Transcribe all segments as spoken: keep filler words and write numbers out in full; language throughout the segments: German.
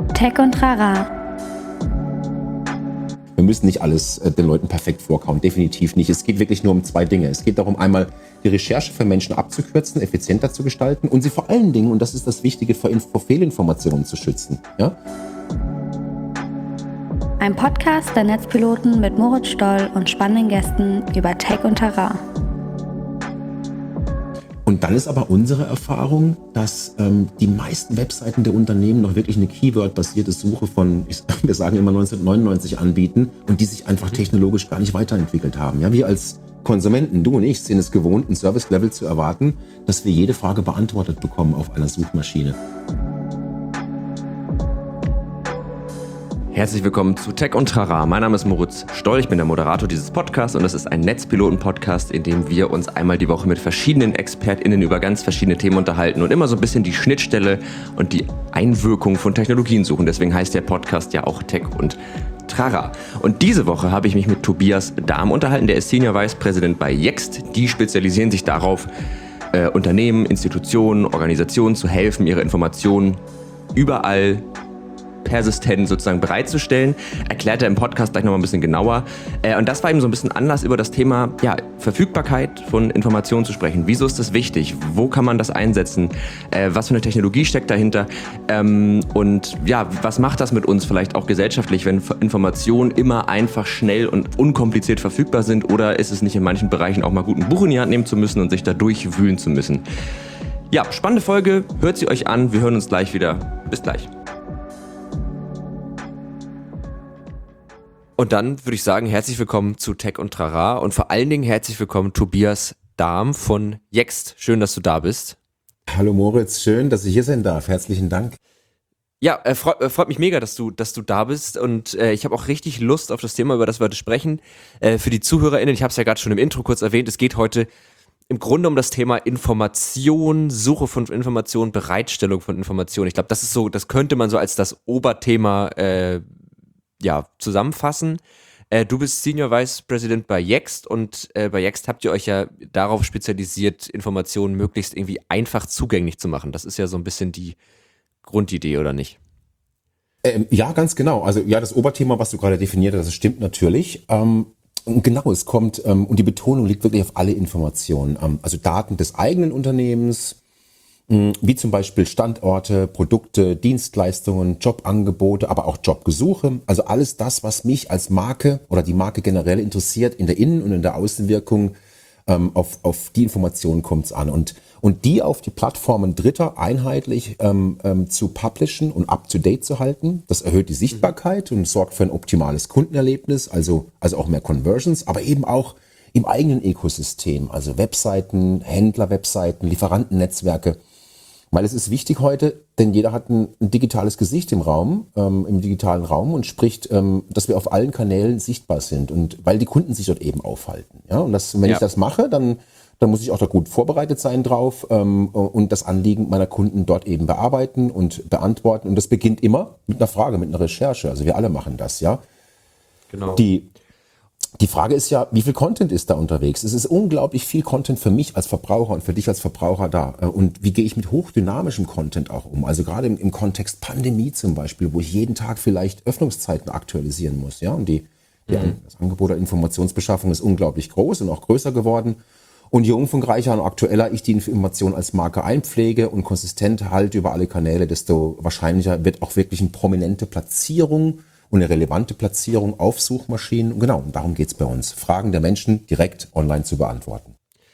Tech und Trara. Wir müssen nicht alles äh, den Leuten perfekt vorkauen, definitiv nicht. Es geht wirklich nur um zwei Dinge. Es geht darum, einmal die Recherche für Menschen abzukürzen, effizienter zu gestalten und sie vor allen Dingen, und das ist das Wichtige, vor, vor Fehlinformationen zu schützen. Ja? Ein Podcast der Netzpiloten mit Moritz Stoll und spannenden Gästen über Tech und Trara. Und dann ist aber unsere Erfahrung, dass ähm, die meisten Webseiten der Unternehmen noch wirklich eine Keyword-basierte Suche von, ich, wir sagen immer neunzehnhundertneunundneunzig anbieten und die sich einfach technologisch gar nicht weiterentwickelt haben. Ja, wir als Konsumenten, du und ich, sind es gewohnt, ein Service-Level zu erwarten, dass wir jede Frage beantwortet bekommen auf einer Suchmaschine. Herzlich willkommen zu Tech und Trara. Mein Name ist Moritz Stoll, ich bin der Moderator dieses Podcasts und das ist ein Netzpiloten-Podcast, in dem wir uns einmal die Woche mit verschiedenen ExpertInnen über ganz verschiedene Themen unterhalten und immer so ein bisschen die Schnittstelle und die Einwirkung von Technologien suchen. Deswegen heißt der Podcast ja auch Tech und Trara. Und diese Woche habe ich mich mit Tobias Dahm unterhalten, der ist Senior Vice President bei Yext. Die spezialisieren sich darauf, äh, Unternehmen, Institutionen, Organisationen zu helfen, ihre Informationen überall persistent sozusagen bereitzustellen. Erklärt er im Podcast gleich nochmal ein bisschen genauer. Äh, und das war eben so ein bisschen Anlass, über das Thema ja, Verfügbarkeit von Informationen zu sprechen. Wieso ist das wichtig? Wo kann man das einsetzen? Äh, was für eine Technologie steckt dahinter? Ähm, und ja, was macht das mit uns vielleicht auch gesellschaftlich, wenn Informationen immer einfach, schnell und unkompliziert verfügbar sind? Oder ist es nicht in manchen Bereichen auch mal gut, ein Buch in die Hand nehmen zu müssen und sich da durchwühlen zu müssen? Ja, spannende Folge. Hört sie euch an. Wir hören uns gleich wieder. Bis gleich. Und dann würde ich sagen, herzlich willkommen zu Tech und Trara und vor allen Dingen herzlich willkommen Tobias Dahm von Yext. Schön, dass du da bist. Hallo Moritz, schön, dass ich hier sein darf. Herzlichen Dank. Ja, äh, freut, äh, freut mich mega, dass du, dass du da bist und äh, ich habe auch richtig Lust auf das Thema, über das wir heute sprechen. Äh, für die ZuhörerInnen, ich habe es ja gerade schon im Intro kurz erwähnt, es geht heute im Grunde um das Thema Information, Suche von Informationen, Bereitstellung von Informationen. Ich glaube, das ist so, das könnte man so als das Oberthema äh, ja, zusammenfassen. Äh, du bist Senior Vice President bei Yext und äh, bei Yext habt ihr euch ja darauf spezialisiert, Informationen möglichst irgendwie einfach zugänglich zu machen. Das ist ja so ein bisschen die Grundidee, oder nicht? Ähm, ja, ganz genau. Also ja, das Oberthema, was du gerade definiert hast, das stimmt natürlich. Ähm, genau, es kommt, ähm, und die Betonung liegt wirklich auf alle Informationen. Ähm, also Daten des eigenen Unternehmens, wie zum Beispiel Standorte, Produkte, Dienstleistungen, Jobangebote, aber auch Jobgesuche. Also alles das, was mich als Marke oder die Marke generell interessiert, in der Innen- und in der Außenwirkung, ähm, auf, auf die Informationen kommt es an. Und, und die auf die Plattformen Dritter einheitlich ähm, ähm, zu publishen und up-to-date zu halten, das erhöht die Sichtbarkeit und sorgt für ein optimales Kundenerlebnis, also, also auch mehr Conversions, aber eben auch im eigenen Ökosystem, also Webseiten, Händler-Webseiten, Lieferantennetzwerke. Weil es ist wichtig heute, denn jeder hat ein, ein digitales Gesicht im Raum, ähm, im digitalen Raum und spricht, ähm, dass wir auf allen Kanälen sichtbar sind und weil die Kunden sich dort eben aufhalten. Ja, und das, wenn ja. ich das mache, dann, dann muss ich auch da gut vorbereitet sein drauf ähm, und das Anliegen meiner Kunden dort eben bearbeiten und beantworten. Und das beginnt immer mit einer Frage, mit einer Recherche. Also wir alle machen das, ja. Genau. Die Die Frage ist ja, wie viel Content ist da unterwegs? Es ist unglaublich viel Content für mich als Verbraucher und für dich als Verbraucher da. Und wie gehe ich mit hochdynamischem Content auch um? Also gerade im, im Kontext Pandemie zum Beispiel, wo ich jeden Tag vielleicht Öffnungszeiten aktualisieren muss. Ja, und die, die mhm. das Angebot der Informationsbeschaffung ist unglaublich groß und auch größer geworden. Und je umfangreicher und aktueller ich die Information als Marke einpflege und konsistent halte über alle Kanäle, desto wahrscheinlicher wird auch wirklich eine prominente Platzierung und eine relevante Platzierung auf Suchmaschinen. Genau, und darum geht's bei uns. Fragen der Menschen direkt online zu beantworten.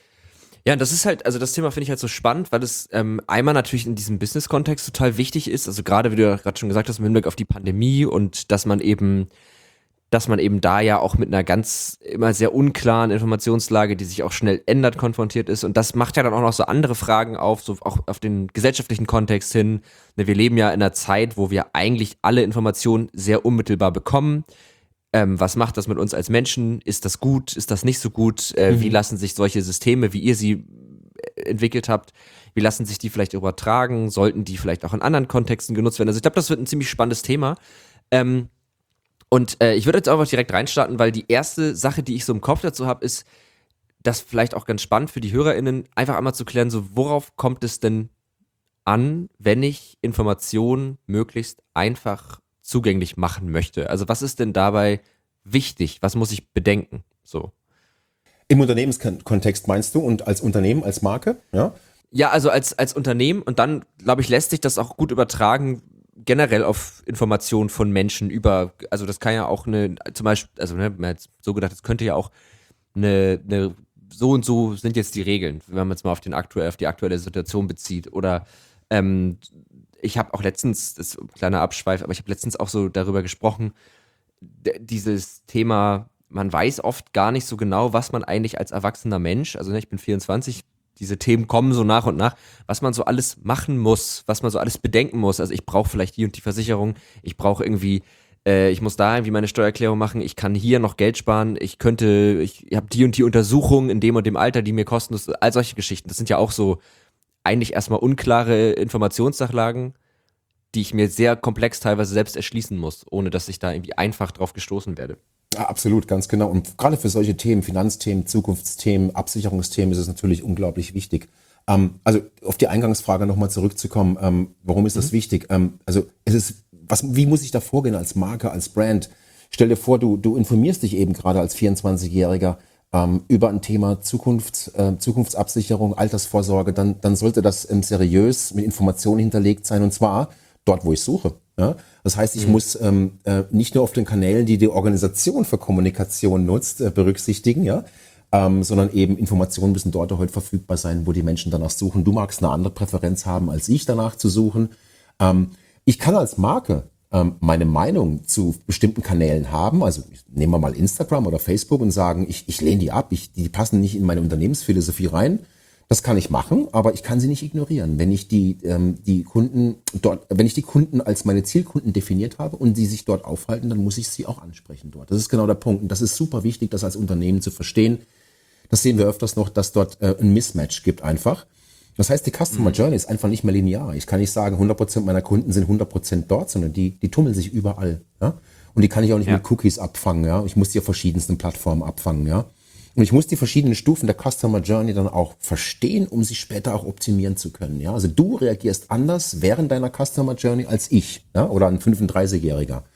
Ja, das ist halt, also das Thema finde ich halt so spannend, weil es ähm, einmal natürlich in diesem Business-Kontext total wichtig ist. Also gerade, wie du ja gerade schon gesagt hast, im Hinblick auf die Pandemie und dass man eben dass man eben da ja auch mit einer ganz immer sehr unklaren Informationslage, die sich auch schnell ändert, konfrontiert ist. Und das macht ja dann auch noch so andere Fragen auf, so auch auf den gesellschaftlichen Kontext hin. Wir leben ja in einer Zeit, wo wir eigentlich alle Informationen sehr unmittelbar bekommen. Ähm, was macht das mit uns als Menschen? Ist das gut? Ist das nicht so gut? Äh, mhm. Wie lassen sich solche Systeme, wie ihr sie entwickelt habt, wie lassen sich die vielleicht übertragen? Sollten die vielleicht auch in anderen Kontexten genutzt werden? Also ich glaube, das wird ein ziemlich spannendes Thema. Ähm, Und äh, ich würde jetzt einfach direkt reinstarten, weil die erste Sache, die ich so im Kopf dazu habe, ist, das vielleicht auch ganz spannend für die HörerInnen, einfach einmal zu klären, so worauf kommt es denn an, wenn ich Informationen möglichst einfach zugänglich machen möchte? Also was ist denn dabei wichtig? Was muss ich bedenken? So. Im Unternehmenskontext meinst du und als Unternehmen, als Marke? Ja, ja also als, als Unternehmen und dann, glaube ich, lässt sich das auch gut übertragen, generell auf Informationen von Menschen über, also das kann ja auch eine, zum Beispiel, also ne, man hat so gedacht, das könnte ja auch eine, eine, so und so sind jetzt die Regeln, wenn man es mal auf, den aktuell, auf die aktuelle Situation bezieht. Oder ähm, ich habe auch letztens, das ist ein kleiner Abschweif, aber ich habe letztens auch so darüber gesprochen, d- dieses Thema, man weiß oft gar nicht so genau, was man eigentlich als erwachsener Mensch, also ne, ich bin vierundzwanzig, diese Themen kommen so nach und nach, was man so alles machen muss, was man so alles bedenken muss. Also ich brauche vielleicht die und die Versicherung, ich brauche irgendwie, äh, ich muss da irgendwie meine Steuererklärung machen, ich kann hier noch Geld sparen, ich könnte, ich habe die und die Untersuchungen in dem und dem Alter, die mir kosten, das, all solche Geschichten. Das sind ja auch so eigentlich erstmal unklare Informationssachlagen, die ich mir sehr komplex teilweise selbst erschließen muss, ohne dass ich da irgendwie einfach drauf gestoßen werde. Ja, absolut, ganz genau. Und gerade für solche Themen, Finanzthemen, Zukunftsthemen, Absicherungsthemen ist es natürlich unglaublich wichtig. Ähm, also auf die Eingangsfrage nochmal zurückzukommen, ähm, warum ist das mhm. wichtig? Ähm, also es ist, was, wie muss ich da vorgehen als Marke, als Brand? Stell dir vor, du, du informierst dich eben gerade als vierundzwanzigjähriger ähm, über ein Thema Zukunft, äh, Zukunftsabsicherung, Altersvorsorge, dann, dann sollte das ähm, seriös mit Informationen hinterlegt sein, und zwar dort, wo ich suche. Ja? Das heißt, ich mhm. muss ähm, äh, nicht nur auf den Kanälen, die die Organisation für Kommunikation nutzt, äh, berücksichtigen, ja, ähm, sondern eben Informationen müssen dort auch heute verfügbar sein, wo die Menschen danach suchen. Du magst eine andere Präferenz haben, als ich danach zu suchen. Ähm, ich kann als Marke ähm, meine Meinung zu bestimmten Kanälen haben, also nehmen wir mal Instagram oder Facebook und sagen, ich, ich lehne die ab, ich, die passen nicht in meine Unternehmensphilosophie rein. Das kann ich machen, aber ich kann sie nicht ignorieren. Wenn ich die, ähm, die Kunden dort, wenn ich die Kunden als meine Zielkunden definiert habe und sie sich dort aufhalten, dann muss ich sie auch ansprechen dort. Das ist genau der Punkt. Und das ist super wichtig, das als Unternehmen zu verstehen. Das sehen wir öfters noch, dass dort äh, ein Mismatch gibt einfach. Das heißt, die Customer mhm. Journey ist einfach nicht mehr linear. Ich kann nicht sagen, hundert Prozent meiner Kunden sind hundert Prozent dort, sondern die, die tummeln sich überall. Ja? Und die kann ich auch nicht ja. mit Cookies abfangen. Ja? Ich muss die auf verschiedensten Plattformen abfangen. Ja? Und ich muss die verschiedenen Stufen der Customer Journey dann auch verstehen, um sie später auch optimieren zu können. Ja, also du reagierst anders während deiner Customer Journey als ich, ja, oder ein fünfunddreißigjähriger.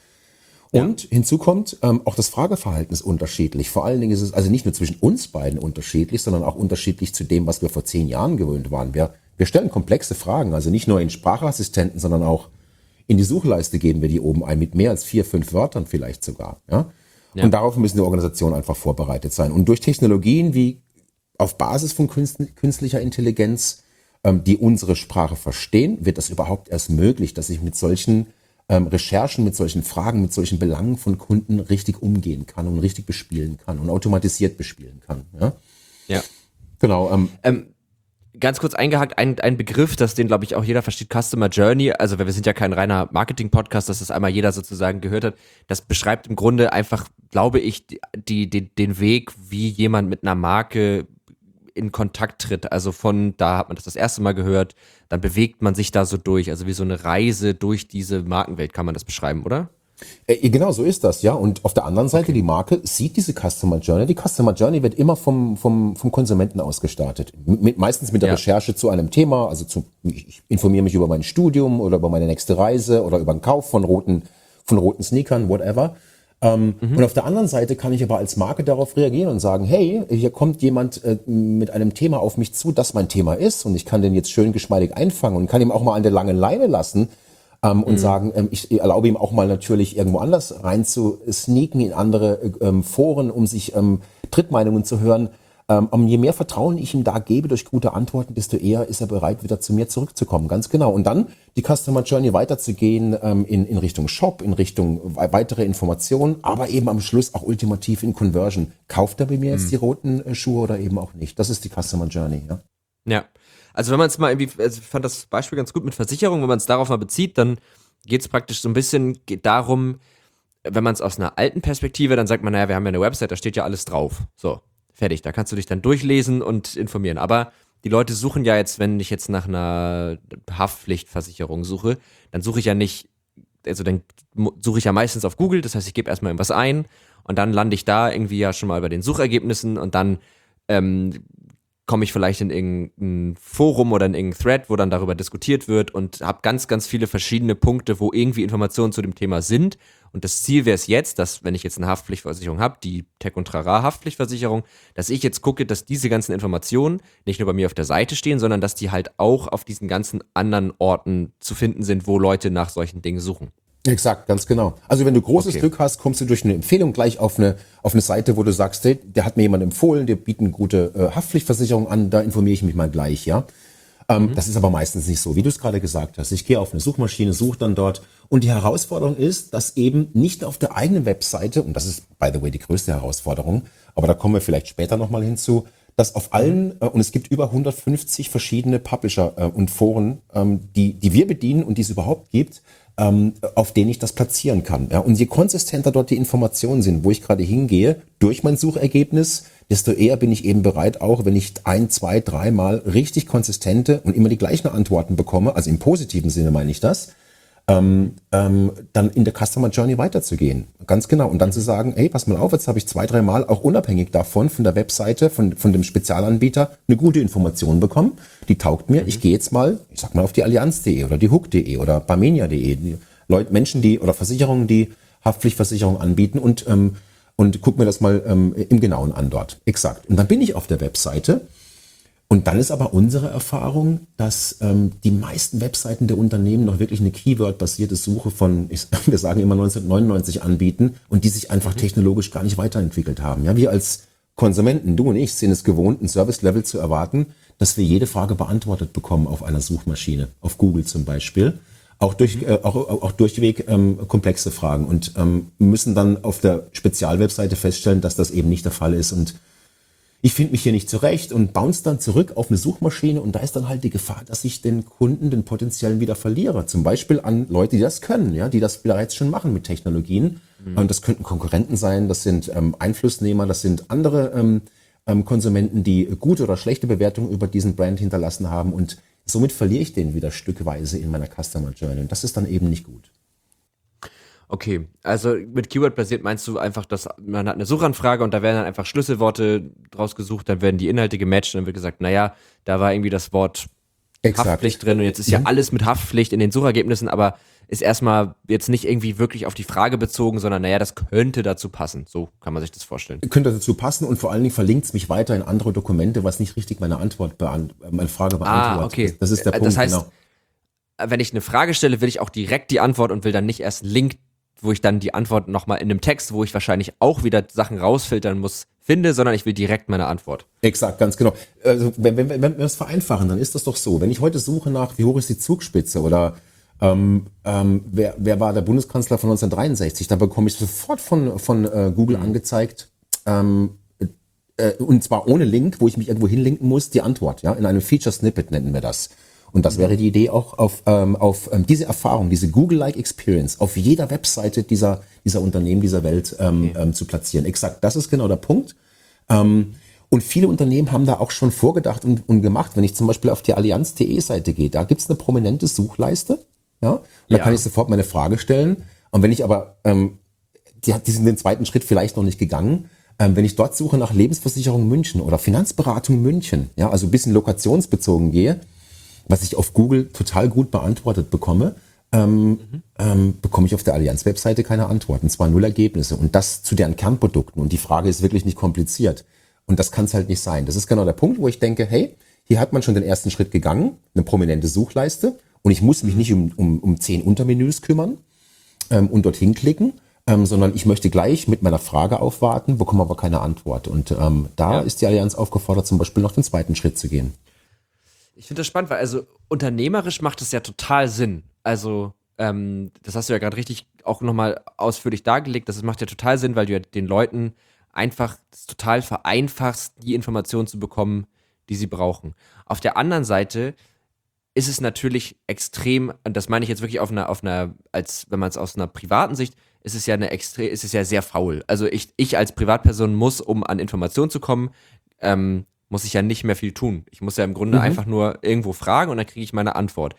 Und ja. hinzu kommt, ähm, auch das Frageverhalten ist unterschiedlich. Vor allen Dingen ist es also nicht nur zwischen uns beiden unterschiedlich, sondern auch unterschiedlich zu dem, was wir vor zehn Jahren gewöhnt waren. Wir, wir stellen komplexe Fragen, also nicht nur in Sprachassistenten, sondern auch in die Suchleiste geben wir die oben ein, mit mehr als vier, fünf Wörtern vielleicht sogar, ja. Ja. Und darauf müssen die Organisationen einfach vorbereitet sein. Und durch Technologien wie auf Basis von künstlicher Intelligenz, ähm, die unsere Sprache verstehen, wird das überhaupt erst möglich, dass ich mit solchen ähm, Recherchen, mit solchen Fragen, mit solchen Belangen von Kunden richtig umgehen kann und richtig bespielen kann und automatisiert bespielen kann. Ja, ja. Genau. Ähm, ähm, ganz kurz eingehakt, ein, ein Begriff, das den, glaube ich, auch jeder versteht, Customer Journey, also wir sind ja kein reiner Marketing-Podcast, dass das einmal jeder sozusagen gehört hat, das beschreibt im Grunde einfach, glaube ich, die, die, den Weg, wie jemand mit einer Marke in Kontakt tritt, also von, da hat man das das erste Mal gehört, dann bewegt man sich da so durch, also wie so eine Reise durch diese Markenwelt, kann man das beschreiben, oder? Äh, genau, so ist das, ja. Und auf der anderen Seite, okay. die Marke sieht diese Customer Journey. Die Customer Journey wird immer vom, vom, vom Konsumenten aus gestartet. Mit, meistens mit der ja. Recherche zu einem Thema. Also zu, ich informiere mich über mein Studium oder über meine nächste Reise oder über den Kauf von roten, von roten Sneakern, whatever. Ähm, mhm. Und auf der anderen Seite kann ich aber als Marke darauf reagieren und sagen, hey, hier kommt jemand äh, mit einem Thema auf mich zu, das mein Thema ist. Und ich kann den jetzt schön geschmeidig einfangen und kann ihm auch mal an der langen Leine lassen. Ähm, und mhm. sagen, ähm, ich erlaube ihm auch mal natürlich irgendwo anders rein zu sneaken in andere ähm, Foren, um sich ähm, Drittmeinungen zu hören. Ähm, je mehr Vertrauen ich ihm da gebe durch gute Antworten, desto eher ist er bereit, wieder zu mir zurückzukommen. Ganz genau. Und dann die Customer Journey weiterzugehen ähm, in, in Richtung Shop, in Richtung weitere Informationen, aber eben am Schluss auch ultimativ in Conversion. Kauft er bei mir mhm. jetzt die roten äh, Schuhe oder eben auch nicht? Das ist die Customer Journey, ja. Ja. Also wenn man es mal irgendwie, also ich fand das Beispiel ganz gut mit Versicherung, wenn man es darauf mal bezieht, dann geht es praktisch so ein bisschen geht darum, wenn man es aus einer alten Perspektive, dann sagt man, naja, wir haben ja eine Website, da steht ja alles drauf. So, fertig, da kannst du dich dann durchlesen und informieren. Aber die Leute suchen ja jetzt, wenn ich jetzt nach einer Haftpflichtversicherung suche, dann suche ich ja nicht, also dann suche ich ja meistens auf Google, das heißt, ich gebe erstmal irgendwas ein und dann lande ich da irgendwie ja schon mal bei den Suchergebnissen und dann ähm, komme ich vielleicht in irgendein Forum oder in irgendein Thread, wo dann darüber diskutiert wird und habe ganz, ganz viele verschiedene Punkte, wo irgendwie Informationen zu dem Thema sind. Und das Ziel wäre es jetzt, dass, wenn ich jetzt eine Haftpflichtversicherung habe, die Tech und Trara Haftpflichtversicherung, dass ich jetzt gucke, dass diese ganzen Informationen nicht nur bei mir auf der Seite stehen, sondern dass die halt auch auf diesen ganzen anderen Orten zu finden sind, wo Leute nach solchen Dingen suchen. Exakt, ganz genau. Also wenn du großes Okay. Glück hast, kommst du durch eine Empfehlung gleich auf eine auf eine Seite, wo du sagst, hey, der hat mir jemand empfohlen, der bietet gute äh, Haftpflichtversicherung an, da informiere ich mich mal gleich, ja. Ähm, mhm. Das ist aber meistens nicht so, wie du es gerade gesagt hast. Ich gehe auf eine Suchmaschine, suche dann dort und die Herausforderung ist, dass eben nicht auf der eigenen Webseite, und das ist by the way die größte Herausforderung, aber da kommen wir vielleicht später nochmal hinzu, dass auf allen, äh, und es gibt über hundertfünfzig verschiedene Publisher äh, und Foren, ähm, die die wir bedienen und die es überhaupt gibt, ähm, auf denen ich das platzieren kann. Ja, und je konsistenter dort die Informationen sind, wo ich gerade hingehe, durch mein Suchergebnis, desto eher bin ich eben bereit, auch wenn ich ein, zwei, dreimal richtig konsistente und immer die gleichen Antworten bekomme, also im positiven Sinne meine ich das, ähm, ähm, dann in der Customer Journey weiterzugehen. Ganz genau. Und dann zu sagen, ey, pass mal auf, jetzt habe ich zwei, dreimal auch unabhängig davon, von der Webseite, von, von dem Spezialanbieter, eine gute Information bekommen. Die taugt mir. Mhm. Ich gehe jetzt mal, ich sag mal, auf die Allianz punkt de oder die Hook punkt de oder Barmenia punkt de. Die Leute, Menschen, die, oder Versicherungen, die Haftpflichtversicherung anbieten und, ähm, und guck mir das mal ähm, im Genauen an dort. Exakt. Und dann bin ich auf der Webseite. Und dann ist aber unsere Erfahrung, dass ähm, die meisten Webseiten der Unternehmen noch wirklich eine Keyword-basierte Suche von, ich, wir sagen immer neunzehnhundertneunundneunzig anbieten und die sich einfach technologisch gar nicht weiterentwickelt haben. Ja, wir als Konsumenten, du und ich, sind es gewohnt, ein Service-Level zu erwarten, dass wir jede Frage beantwortet bekommen auf einer Suchmaschine, auf Google zum Beispiel. Auch durch äh, auch, auch durchweg ähm, komplexe Fragen und ähm, müssen dann auf der Spezialwebseite feststellen, dass das eben nicht der Fall ist und ich finde mich hier nicht zurecht und bounce dann zurück auf eine Suchmaschine und da ist dann halt die Gefahr, dass ich den Kunden, den potenziellen wieder verliere. Zum Beispiel an Leute, die das können, ja, die das bereits schon machen mit Technologien. Mhm. Und das könnten Konkurrenten sein, das sind ähm, Einflussnehmer, das sind andere ähm, ähm, Konsumenten, die gute oder schlechte Bewertungen über diesen Brand hinterlassen haben und somit verliere ich den wieder stückweise in meiner Customer Journey. Und das ist dann eben nicht gut. Okay, also mit Keyword-basiert meinst du einfach, dass man hat eine Suchanfrage und da werden dann einfach Schlüsselworte draus gesucht, dann werden die Inhalte gematcht und dann wird gesagt, naja, da war irgendwie das Wort Exakt. Haftpflicht drin und jetzt ist ja alles mit Haftpflicht in den Suchergebnissen, aber ist erstmal jetzt nicht irgendwie wirklich auf die Frage bezogen, sondern naja, das könnte dazu passen. So kann man sich das vorstellen. Könnte dazu passen und vor allen Dingen verlinkt es mich weiter in andere Dokumente, was nicht richtig meine Antwort beant- meine Frage beantwortet. Ah, okay. Das, das ist der Punkt, das heißt, genau. Wenn ich eine Frage stelle, will ich auch direkt die Antwort und will dann nicht erst einen Link, wo ich dann die Antwort nochmal in einem Text, wo ich wahrscheinlich auch wieder Sachen rausfiltern muss, finde, sondern ich will direkt meine Antwort. Exakt, ganz genau. Also wenn, wenn, wenn wir das vereinfachen, dann ist das doch so. Wenn ich heute suche nach, wie hoch ist die Zugspitze oder ähm, ähm, wer, wer war der Bundeskanzler von neunzehnhundertdreiundsechzig, da bekomme ich sofort von, von äh, Google mhm. angezeigt, ähm, äh, und zwar ohne Link, wo ich mich irgendwo hinlinken muss, die Antwort. Ja, in einem Feature-Snippet nennen wir das. Und das wäre die Idee auch auf, ähm, auf ähm, diese Erfahrung, diese Google-like Experience auf jeder Webseite dieser, dieser Unternehmen, dieser Welt ähm, okay. ähm, zu platzieren. Exakt, das ist genau der Punkt. Ähm, und viele Unternehmen haben da auch schon vorgedacht und, und gemacht. Wenn ich zum Beispiel auf die Allianz punkt de Seite gehe, da gibt's eine prominente Suchleiste. Ja, und da ja. kann ich sofort meine Frage stellen. Und wenn ich aber, ähm, die, die sind den zweiten Schritt vielleicht noch nicht gegangen, ähm, wenn ich dort suche nach Lebensversicherung München oder Finanzberatung München, ja, also ein bisschen lokationsbezogen gehe, was ich auf Google total gut beantwortet bekomme, ähm, mhm. ähm, bekomme ich auf der Allianz-Webseite keine Antworten, zwar null Ergebnisse und das zu deren Kernprodukten und die Frage ist wirklich nicht kompliziert und das kann es halt nicht sein. Das ist genau der Punkt, wo ich denke, hey, hier hat man schon den ersten Schritt gegangen, eine prominente Suchleiste und ich muss mich nicht um, um, um zehn Untermenüs kümmern ähm, und dorthin klicken, ähm, sondern ich möchte gleich mit meiner Frage aufwarten, bekomme aber keine Antwort und ähm, da ja. ist die Allianz aufgefordert, zum Beispiel noch den zweiten Schritt zu gehen. Ich finde das spannend, weil also unternehmerisch macht es ja total Sinn. Also ähm, das hast du ja gerade richtig auch nochmal ausführlich dargelegt. Das macht ja total Sinn, weil du ja den Leuten einfach das total vereinfachst, die Informationen zu bekommen, die sie brauchen. Auf der anderen Seite ist es natürlich extrem, und das meine ich jetzt wirklich auf einer, auf einer, als wenn man es aus einer privaten Sicht, ist es ja eine extrem, ist es ja sehr faul. Also ich, ich als Privatperson muss, um an Informationen zu kommen, ähm, muss ich ja nicht mehr viel tun. Ich muss ja im Grunde mhm. einfach nur irgendwo fragen und dann kriege ich meine Antwort.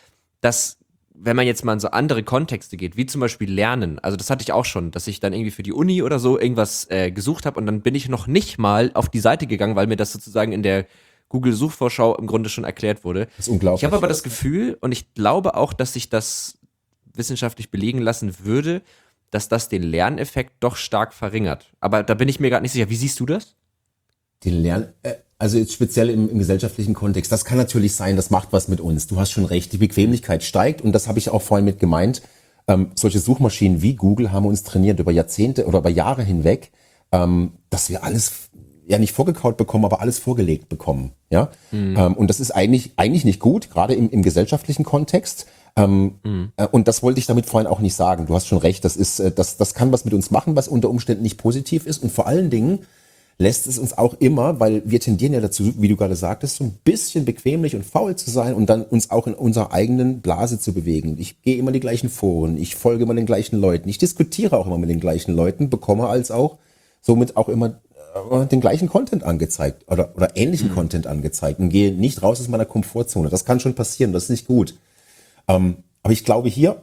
Das, wenn man jetzt mal in so andere Kontexte geht, wie zum Beispiel Lernen, also das hatte ich auch schon, dass ich dann irgendwie für die Uni oder so irgendwas äh, gesucht habe und dann bin ich noch nicht mal auf die Seite gegangen, weil mir das sozusagen in der Google-Suchvorschau im Grunde schon erklärt wurde. Das ist unglaublich. Ich habe aber das Gefühl, und ich glaube auch, dass sich das wissenschaftlich belegen lassen würde, dass das den Lerneffekt doch stark verringert. Aber da bin ich mir gerade nicht sicher. Wie siehst du das? Den Lern, äh, also jetzt speziell im, im gesellschaftlichen Kontext, das kann natürlich sein, das macht was mit uns. Du hast schon recht, die Bequemlichkeit steigt und das habe ich auch vorhin mit gemeint. Ähm, solche Suchmaschinen wie Google haben uns trainiert über Jahrzehnte oder über Jahre hinweg, ähm, dass wir alles ja nicht vorgekaut bekommen, aber alles vorgelegt bekommen. Ja, mhm. ähm, und das ist eigentlich eigentlich nicht gut, gerade im, im gesellschaftlichen Kontext. Ähm, mhm. äh, und das wollte ich damit vorhin auch nicht sagen. Du hast schon recht, das ist, äh, das, das kann was mit uns machen, was unter Umständen nicht positiv ist und vor allen Dingen lässt es uns auch immer, weil wir tendieren ja dazu, wie du gerade sagtest, so ein bisschen bequemlich und faul zu sein und dann uns auch in unserer eigenen Blase zu bewegen. Ich gehe immer die gleichen Foren, ich folge immer den gleichen Leuten, ich diskutiere auch immer mit den gleichen Leuten, bekomme als auch somit auch immer äh, den gleichen Content angezeigt oder, oder ähnlichen mhm. Content angezeigt und gehe nicht raus aus meiner Komfortzone. Das kann schon passieren, das ist nicht gut. Ähm, aber ich glaube hier,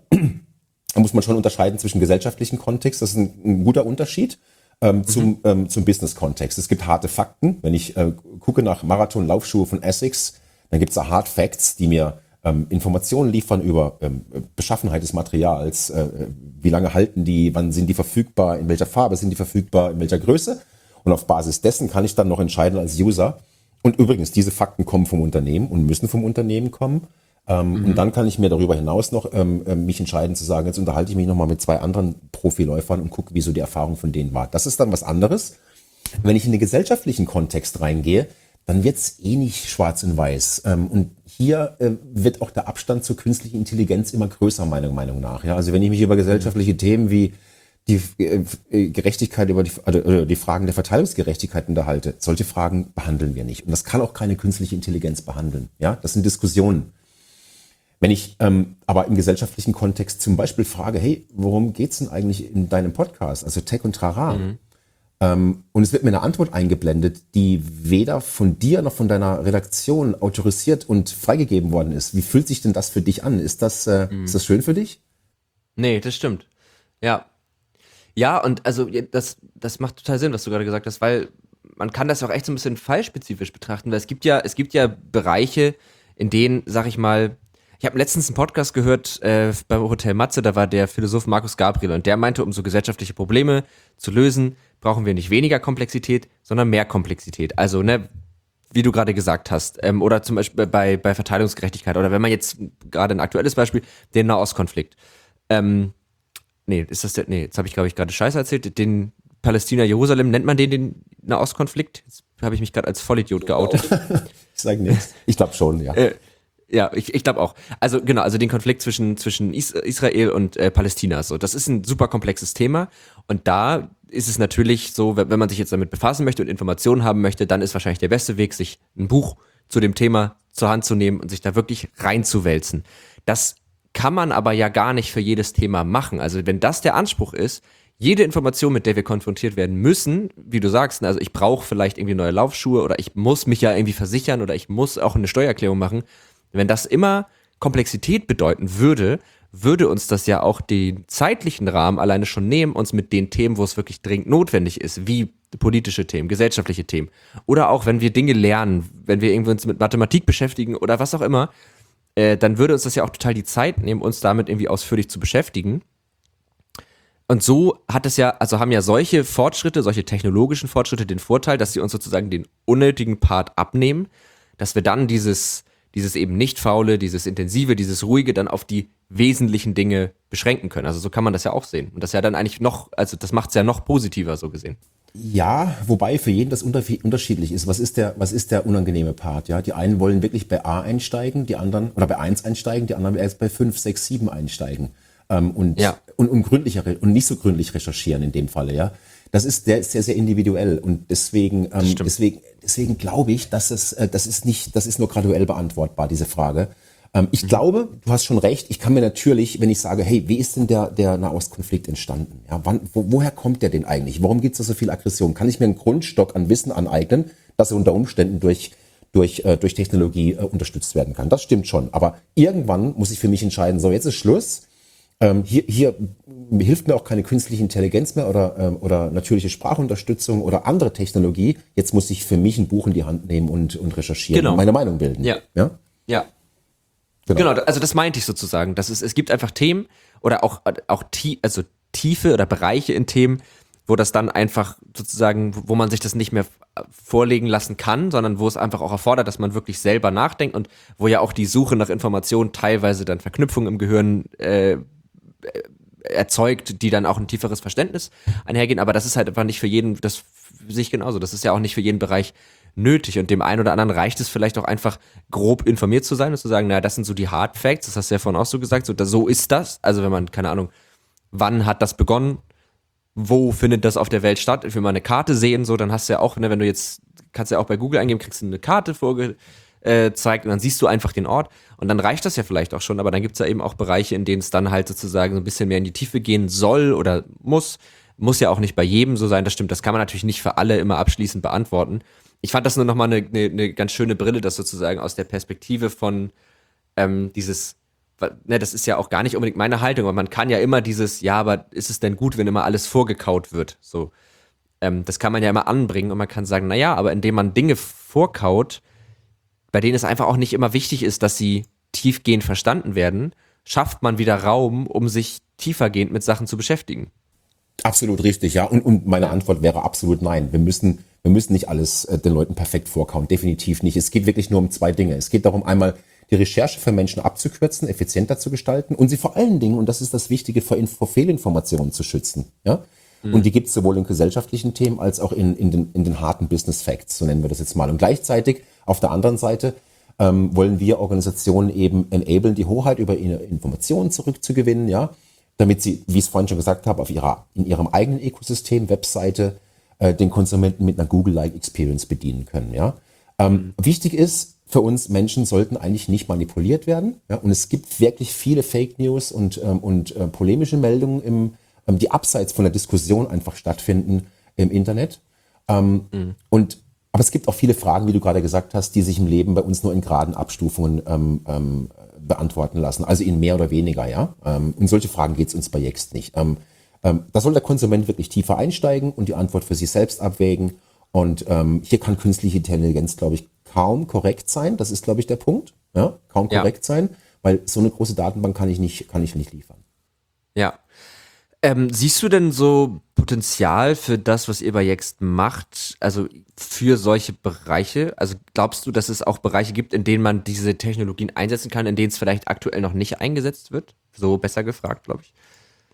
da muss man schon unterscheiden zwischen gesellschaftlichen Kontext, das ist ein, ein guter Unterschied. Ähm, zum, mhm. ähm, zum Business-Kontext. Es gibt harte Fakten. Wenn ich äh, gucke nach Marathon-Laufschuhe von Essex, dann gibt es da Hard Facts, die mir ähm, Informationen liefern über ähm, Beschaffenheit des Materials, äh, wie lange halten die, wann sind die verfügbar, in welcher Farbe sind die verfügbar, in welcher Größe. Und auf Basis dessen kann ich dann noch entscheiden als User. Und übrigens, diese Fakten kommen vom Unternehmen und müssen vom Unternehmen kommen. Ähm, mhm. Und dann kann ich mir darüber hinaus noch ähm, mich entscheiden zu sagen, jetzt unterhalte ich mich nochmal mit zwei anderen Profiläufern und gucke, wie so die Erfahrung von denen war. Das ist dann was anderes. Wenn ich in den gesellschaftlichen Kontext reingehe, dann wird's eh nicht schwarz und weiß. Ähm, und hier äh, wird auch der Abstand zur künstlichen Intelligenz immer größer, meiner Meinung nach. Ja, also wenn ich mich über gesellschaftliche Themen wie die äh, Gerechtigkeit, über die, also die Fragen der Verteilungsgerechtigkeit unterhalte, solche Fragen behandeln wir nicht. Und das kann auch keine künstliche Intelligenz behandeln. Ja, das sind Diskussionen. Wenn ich ähm, aber im gesellschaftlichen Kontext zum Beispiel frage, hey, worum geht's denn eigentlich in deinem Podcast, also Tech und Trara? Mhm. Ähm, und es wird mir eine Antwort eingeblendet, die weder von dir noch von deiner Redaktion autorisiert und freigegeben worden ist. Wie fühlt sich denn das für dich an? Ist das, äh, mhm. ist das schön für dich? Nee, das stimmt. Ja. Ja, und also das, das macht total Sinn, was du gerade gesagt hast, weil man kann das auch echt so ein bisschen fallspezifisch betrachten, weil es gibt ja, es gibt ja Bereiche, in denen, sag ich mal, ich habe letztens einen Podcast gehört äh, beim Hotel Matze, da war der Philosoph Markus Gabriel und der meinte, um so gesellschaftliche Probleme zu lösen, brauchen wir nicht weniger Komplexität, sondern mehr Komplexität. Also, ne, wie du gerade gesagt hast, ähm, oder zum Beispiel bei, bei Verteilungsgerechtigkeit oder wenn man jetzt gerade ein aktuelles Beispiel, den Nahostkonflikt. Ähm, nee, ist das der, nee, jetzt habe ich glaube ich gerade Scheiße erzählt, den Palästina-Jerusalem, nennt man den den Nahostkonflikt? Jetzt habe ich mich gerade als Vollidiot geoutet. Ich sage nichts. Ich glaube schon, ja. Äh, Ja, ich, ich glaube auch. Also genau, also den Konflikt zwischen zwischen Is- Israel und äh, Palästina. So, das ist ein super komplexes Thema und da ist es natürlich so, wenn, wenn man sich jetzt damit befassen möchte und Informationen haben möchte, dann ist wahrscheinlich der beste Weg, sich ein Buch zu dem Thema zur Hand zu nehmen und sich da wirklich reinzuwälzen. Das kann man aber ja gar nicht für jedes Thema machen. Also wenn das der Anspruch ist, jede Information, mit der wir konfrontiert werden müssen, wie du sagst, also ich brauche vielleicht irgendwie neue Laufschuhe oder ich muss mich ja irgendwie versichern oder ich muss auch eine Steuererklärung machen. Wenn das immer Komplexität bedeuten würde, würde uns das ja auch den zeitlichen Rahmen alleine schon nehmen, uns mit den Themen, wo es wirklich dringend notwendig ist, wie politische Themen, gesellschaftliche Themen. Oder auch, wenn wir Dinge lernen, wenn wir irgendwie uns mit Mathematik beschäftigen oder was auch immer, äh, dann würde uns das ja auch total die Zeit nehmen, uns damit irgendwie ausführlich zu beschäftigen. Und so hat es ja, also haben ja solche Fortschritte, solche technologischen Fortschritte den Vorteil, dass sie uns sozusagen den unnötigen Part abnehmen, dass wir dann dieses dieses eben nicht faule, dieses intensive, dieses ruhige dann auf die wesentlichen Dinge beschränken können. Also so kann man das ja auch sehen. Und das ist ja dann eigentlich noch, also das macht es ja noch positiver so gesehen. Ja, wobei für jeden das unterschiedlich ist. Was ist der, was ist der unangenehme Part? Ja, die einen wollen wirklich bei A einsteigen, die anderen, oder bei eins einsteigen, die anderen erst bei fünf, sechs, sieben einsteigen. Ähm, und, ja. und, und gründlicher und nicht so gründlich recherchieren in dem Falle, ja. Das ist sehr, sehr, sehr individuell und deswegen, ähm, deswegen, deswegen glaube ich, dass es, äh, das ist nicht, das ist nur graduell beantwortbar, diese Frage. Ähm, ich mhm. glaube, du hast schon recht. Ich kann mir natürlich, wenn ich sage, hey, wie ist denn der, der Nahostkonflikt entstanden? Ja, wann, wo, woher kommt der denn eigentlich? Warum gibt es da so viel Aggression? Kann ich mir einen Grundstock an Wissen aneignen, dass er unter Umständen durch, durch, äh, durch Technologie äh, unterstützt werden kann? Das stimmt schon. Aber irgendwann muss ich für mich entscheiden, so, jetzt ist Schluss. Ähm, hier, hier hilft mir auch keine künstliche Intelligenz mehr oder, ähm, oder natürliche Sprachunterstützung oder andere Technologie. Jetzt muss ich für mich ein Buch in die Hand nehmen und, und recherchieren Genau. und meine Meinung bilden. Ja. Ja. Ja. Genau. Genau, also das meinte ich sozusagen. Dass es, es gibt einfach Themen oder auch, auch tie, also Tiefe oder Bereiche in Themen, wo das dann einfach sozusagen, wo man sich das nicht mehr vorlegen lassen kann, sondern wo es einfach auch erfordert, dass man wirklich selber nachdenkt und wo ja auch die Suche nach Informationen teilweise dann Verknüpfungen im Gehirn äh, erzeugt, die dann auch ein tieferes Verständnis einhergehen. Aber das ist halt einfach nicht für jeden, das sehe ich genauso, das ist ja auch nicht für jeden Bereich nötig und dem einen oder anderen reicht es vielleicht auch einfach grob informiert zu sein und zu sagen, naja, das sind so die Hard Facts, das hast du ja vorhin auch so gesagt, so, da, so ist das, also wenn man, keine Ahnung, wann hat das begonnen, wo findet das auf der Welt statt, ich will mal eine Karte sehen, so, dann hast du ja auch, ne, wenn du jetzt, kannst du ja auch bei Google eingeben, kriegst du eine Karte vorgezeigt und dann siehst du einfach den Ort und dann reicht das ja vielleicht auch schon, aber dann gibt's ja eben auch Bereiche, in denen es dann halt sozusagen so ein bisschen mehr in die Tiefe gehen soll oder muss, muss ja auch nicht bei jedem so sein, das stimmt, das kann man natürlich nicht für alle immer abschließend beantworten. Ich fand das nur nochmal eine, eine, eine ganz schöne Brille, das sozusagen aus der Perspektive von ähm, dieses, ne, das ist ja auch gar nicht unbedingt meine Haltung, aber man kann ja immer dieses, ja, aber ist es denn gut, wenn immer alles vorgekaut wird? So, ähm, das kann man ja immer anbringen und man kann sagen, naja, aber indem man Dinge vorkaut, bei denen es einfach auch nicht immer wichtig ist, dass sie tiefgehend verstanden werden, schafft man wieder Raum, um sich tiefergehend mit Sachen zu beschäftigen. Absolut richtig, ja. Und, und meine Antwort wäre absolut nein. Wir müssen, wir müssen nicht alles äh, den Leuten perfekt vorkauen. Definitiv nicht. Es geht wirklich nur um zwei Dinge. Es geht darum, einmal die Recherche für Menschen abzukürzen, effizienter zu gestalten und sie vor allen Dingen, und das ist das Wichtige, vor, vor Fehlinformationen zu schützen. Ja? Mhm. Und die gibt es sowohl in gesellschaftlichen Themen als auch in, in, den, in den harten Business Facts, so nennen wir das jetzt mal. Und gleichzeitig auf der anderen Seite ähm, wollen wir Organisationen eben enablen, die Hoheit über ihre Informationen zurückzugewinnen, ja, damit sie, wie ich es vorhin schon gesagt habe, auf ihrer, in ihrem eigenen Ökosystem, Webseite, äh, den Konsumenten mit einer Google-like Experience bedienen können. Ja? Ähm, mhm. Wichtig ist für uns, Menschen sollten eigentlich nicht manipuliert werden. Ja? Und es gibt wirklich viele Fake News und, ähm, und äh, polemische Meldungen, im, ähm, die abseits von der Diskussion einfach stattfinden im Internet. Ähm, mhm. Und aber es gibt auch viele Fragen, wie du gerade gesagt hast, die sich im Leben bei uns nur in geraden Abstufungen ähm, ähm, beantworten lassen, also in mehr oder weniger, ja. Ähm, und solche Fragen geht es uns bei Yext nicht. Ähm, ähm, da soll der Konsument wirklich tiefer einsteigen und die Antwort für sich selbst abwägen. Und ähm, hier kann künstliche Intelligenz, glaube ich, kaum korrekt sein. Das ist, glaube ich, der Punkt. Ja, kaum korrekt ja. sein, weil so eine große Datenbank kann ich nicht, kann ich nicht liefern. Ja. Ähm, siehst du denn so Potenzial für das, was ihr bei Yext macht, also für solche Bereiche? Also glaubst du, dass es auch Bereiche gibt, in denen man diese Technologien einsetzen kann, in denen es vielleicht aktuell noch nicht eingesetzt wird? So besser gefragt, glaube ich.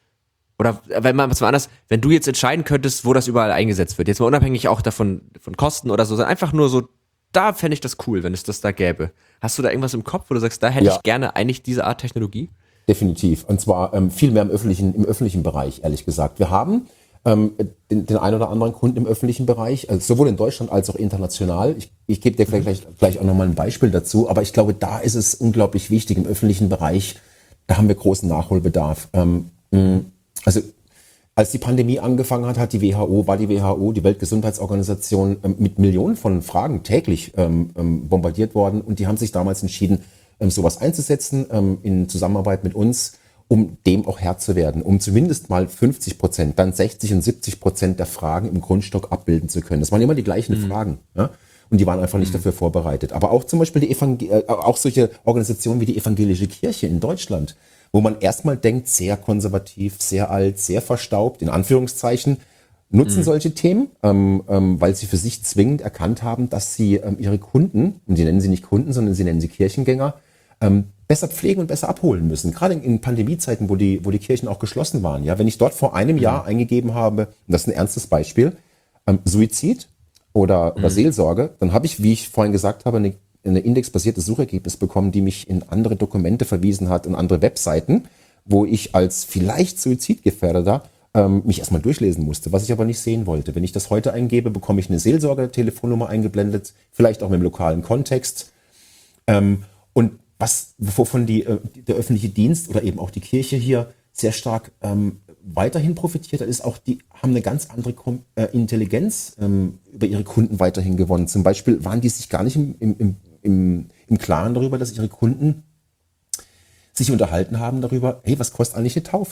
Oder wenn man was mal anders, wenn du jetzt entscheiden könntest, wo das überall eingesetzt wird, jetzt mal unabhängig auch davon von Kosten oder so, sondern einfach nur so, da fände ich das cool, wenn es das da gäbe. Hast du da irgendwas im Kopf, wo du sagst, da hätte ja. ich gerne eigentlich diese Art Technologie? Definitiv. Und zwar ähm, viel mehr im öffentlichen, im öffentlichen Bereich, ehrlich gesagt. Wir haben ähm, den, den einen oder anderen Kunden im öffentlichen Bereich, also sowohl in Deutschland als auch international. Ich, ich gebe dir gleich, gleich, gleich auch nochmal ein Beispiel dazu, aber ich glaube, da ist es unglaublich wichtig im öffentlichen Bereich, da haben wir großen Nachholbedarf. Ähm, also als die Pandemie angefangen hat, hat die W H O, war die W H O, die Weltgesundheitsorganisation, ähm, mit Millionen von Fragen täglich ähm, ähm, bombardiert worden und die haben sich damals entschieden, ähm, sowas einzusetzen, ähm, in Zusammenarbeit mit uns, um dem auch Herr zu werden, um zumindest mal fünfzig Prozent, dann sechzig und siebzig Prozent der Fragen im Grundstock abbilden zu können. Das waren immer die gleichen mhm. Fragen, ja? Und die waren einfach nicht mhm. dafür vorbereitet. Aber auch zum Beispiel die Evangel- äh, auch solche Organisationen wie die Evangelische Kirche in Deutschland, wo man erstmal denkt, sehr konservativ, sehr alt, sehr verstaubt, in Anführungszeichen, nutzen mhm. solche Themen, ähm, ähm, weil sie für sich zwingend erkannt haben, dass sie ähm, ihre Kunden, und die nennen sie nicht Kunden, sondern sie nennen sie Kirchengänger, ähm, besser pflegen und besser abholen müssen. Gerade in, in Pandemiezeiten, wo die, wo die Kirchen auch geschlossen waren. Ja, wenn ich dort vor einem mhm. Jahr eingegeben habe, und das ist ein ernstes Beispiel, ähm, Suizid oder, mhm. oder Seelsorge, dann habe ich, wie ich vorhin gesagt habe, eine, eine indexbasierte Suchergebnis bekommen, die mich in andere Dokumente verwiesen hat und andere Webseiten, wo ich als vielleicht Suizidgefährdeter ähm, mich erstmal durchlesen musste, was ich aber nicht sehen wollte. Wenn ich das heute eingebe, bekomme ich eine Seelsorge-Telefonnummer eingeblendet, vielleicht auch mit dem lokalen Kontext. Ähm, und was, wovon die, der öffentliche Dienst oder eben auch die Kirche hier sehr stark ähm, weiterhin profitiert hat, ist auch, die haben eine ganz andere Kom- äh, Intelligenz ähm, über ihre Kunden weiterhin gewonnen. Zum Beispiel waren die sich gar nicht im, im, im, im Klaren darüber, dass ihre Kunden sich unterhalten haben darüber, hey, was kostet eigentlich eine Taufe?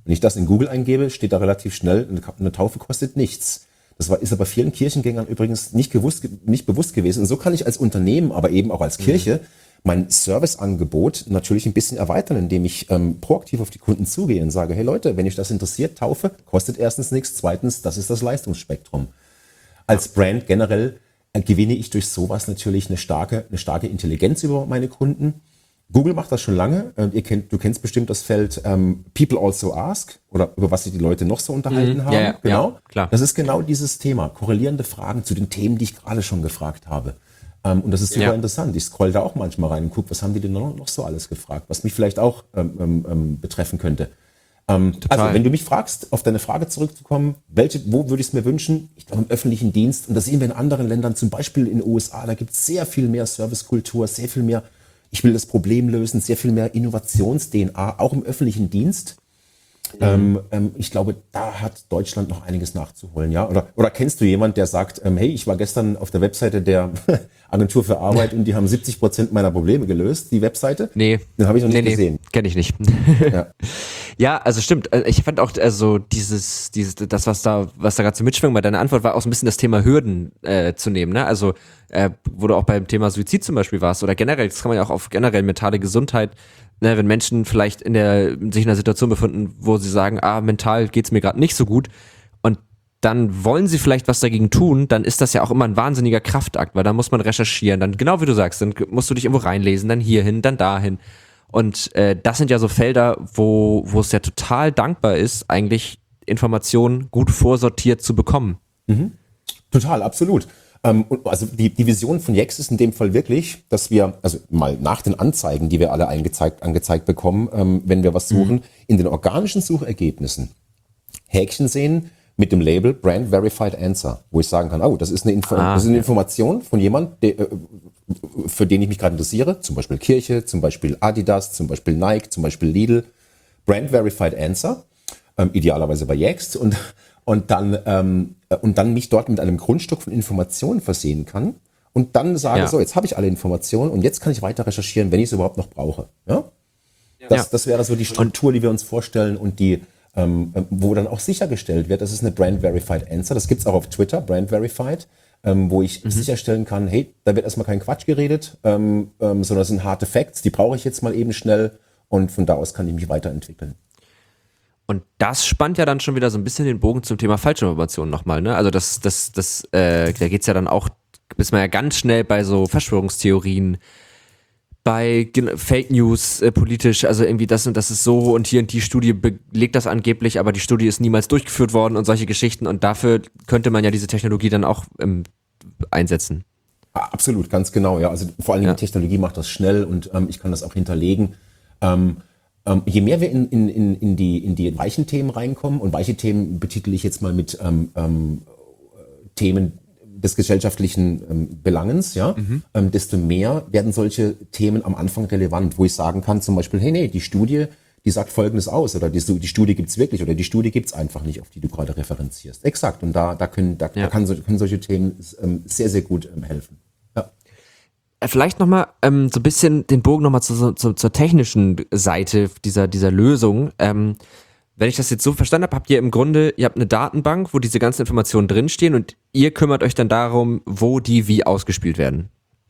Wenn ich das in Google eingebe, steht da relativ schnell, eine Taufe kostet nichts. Das war, ist aber vielen Kirchengängern übrigens nicht, gewusst, nicht bewusst gewesen. Und so kann ich als Unternehmen, aber eben auch als Kirche, mhm. mein Serviceangebot natürlich ein bisschen erweitern, indem ich ähm, proaktiv auf die Kunden zugehe und sage, hey Leute, wenn euch das interessiert, Taufe kostet erstens nichts, zweitens, das ist das Leistungsspektrum. Als Brand generell äh, gewinne ich durch sowas natürlich eine starke, eine starke Intelligenz über meine Kunden. Google macht das schon lange. Äh, ihr kennt, du kennst bestimmt das Feld ähm, People Also Ask oder über was sich die Leute noch so unterhalten mhm, haben. Ja, ja, genau. Ja, klar. Das ist genau dieses Thema. Korrelierende Fragen zu den Themen, die ich gerade schon gefragt habe. Ähm, und das ist super ja. interessant. Ich scroll da auch manchmal rein und gucke, was haben die denn noch, noch so alles gefragt, was mich vielleicht auch ähm, ähm, betreffen könnte. Ähm, also, wenn du mich fragst, auf deine Frage zurückzukommen, welche, wo würde ich es mir wünschen? Ich glaube, im öffentlichen Dienst, und das sehen wir in anderen Ländern, zum Beispiel in den U S A, da gibt es sehr viel mehr Servicekultur, sehr viel mehr, ich will das Problem lösen, sehr viel mehr Innovations-D N A, auch im öffentlichen Dienst. Mhm. Ähm, ähm, ich glaube, da hat Deutschland noch einiges nachzuholen, ja? Oder, oder kennst du jemand, der sagt, ähm, hey, ich war gestern auf der Webseite der Agentur für Arbeit und die haben siebzig Prozent meiner Probleme gelöst, die Webseite? Nee. Den habe ich noch nicht nee, gesehen. Nee, kenn ich nicht. Ja. Ja, also stimmt. Ich fand auch also dieses, dieses, das was da, was da gerade so mitschwingt bei deiner Antwort, war auch so ein bisschen das Thema Hürden äh, zu nehmen. Ne? Also äh, wo du auch beim Thema Suizid zum Beispiel warst oder generell, das kann man ja auch auf generell mentale Gesundheit. Ne, wenn Menschen vielleicht in der sich in einer Situation befinden, wo sie sagen, ah, mental geht's mir gerade nicht so gut und dann wollen sie vielleicht was dagegen tun, dann ist das ja auch immer ein wahnsinniger Kraftakt, weil da muss man recherchieren, dann genau wie du sagst, dann musst du dich irgendwo reinlesen, dann hierhin, dann dahin. Und äh, das sind ja so Felder, wo wo es ja total dankbar ist, eigentlich Informationen gut vorsortiert zu bekommen. Mhm. Total, absolut. Ähm, und also die, die Vision von Yext ist in dem Fall wirklich, dass wir, also mal nach den Anzeigen, die wir alle angezeigt, angezeigt bekommen, ähm, wenn wir was suchen, mhm. in den organischen Suchergebnissen Häkchen sehen mit dem Label Brand Verified Answer, wo ich sagen kann, oh, das ist eine, Info- ah, das ist eine Information von jemandem, der, äh, für den ich mich gerade interessiere, zum Beispiel Kirche, zum Beispiel Adidas, zum Beispiel Nike, zum Beispiel Lidl, Brand Verified Answer, ähm, idealerweise bei Yext und und dann ähm, und dann mich dort mit einem Grundstück von Informationen versehen kann und dann sage, ja. so, jetzt habe ich alle Informationen und jetzt kann ich weiter recherchieren, wenn ich es überhaupt noch brauche. Ja? Das, ja. das wäre so die Struktur, die wir uns vorstellen und die ähm, wo dann auch sichergestellt wird, das ist eine Brand Verified Answer. Das gibt's auch auf Twitter, Brand Verified. Ähm, wo ich mhm. sicherstellen kann, hey, da wird erstmal kein Quatsch geredet, ähm, ähm, sondern das sind harte Facts, die brauche ich jetzt mal eben schnell und von da aus kann ich mich weiterentwickeln. Und das spannt ja dann schon wieder so ein bisschen den Bogen zum Thema Falschinformationen nochmal, ne? Also das, das, das, äh, da geht's ja dann auch, ist man ja ganz schnell bei so Verschwörungstheorien, bei Fake News äh, politisch, also irgendwie das und das ist so und hier und die Studie belegt das angeblich, aber die Studie ist niemals durchgeführt worden und solche Geschichten und dafür könnte man ja diese Technologie dann auch ähm, einsetzen. Absolut, ganz genau, ja. Also vor allen Dingen ja. die Technologie macht das schnell und ähm, ich kann das auch hinterlegen. Ähm, ähm, je mehr wir in, in, in, in, die, in die weichen Themen reinkommen, und weiche Themen betitel ich jetzt mal mit ähm, ähm, Themen des gesellschaftlichen ähm, Belangens, ja, mhm. ähm, desto mehr werden solche Themen am Anfang relevant, wo ich sagen kann, zum Beispiel, hey, nee, die Studie, die sagt Folgendes aus, oder die, die Studie gibt's wirklich, oder die Studie gibt's einfach nicht, auf die du gerade referenzierst. Exakt, und da, da können, da, ja. da kann so, können solche Themen ähm, sehr, sehr gut ähm, helfen. Ja. Vielleicht nochmal ähm, so ein bisschen den Bogen nochmal zu, zu, zur technischen Seite dieser, dieser Lösung. Ähm, Wenn ich das jetzt so verstanden habe, habt ihr im Grunde, ihr habt eine Datenbank, wo diese ganzen Informationen drinstehen und ihr kümmert euch dann darum, wo die wie ausgespielt werden.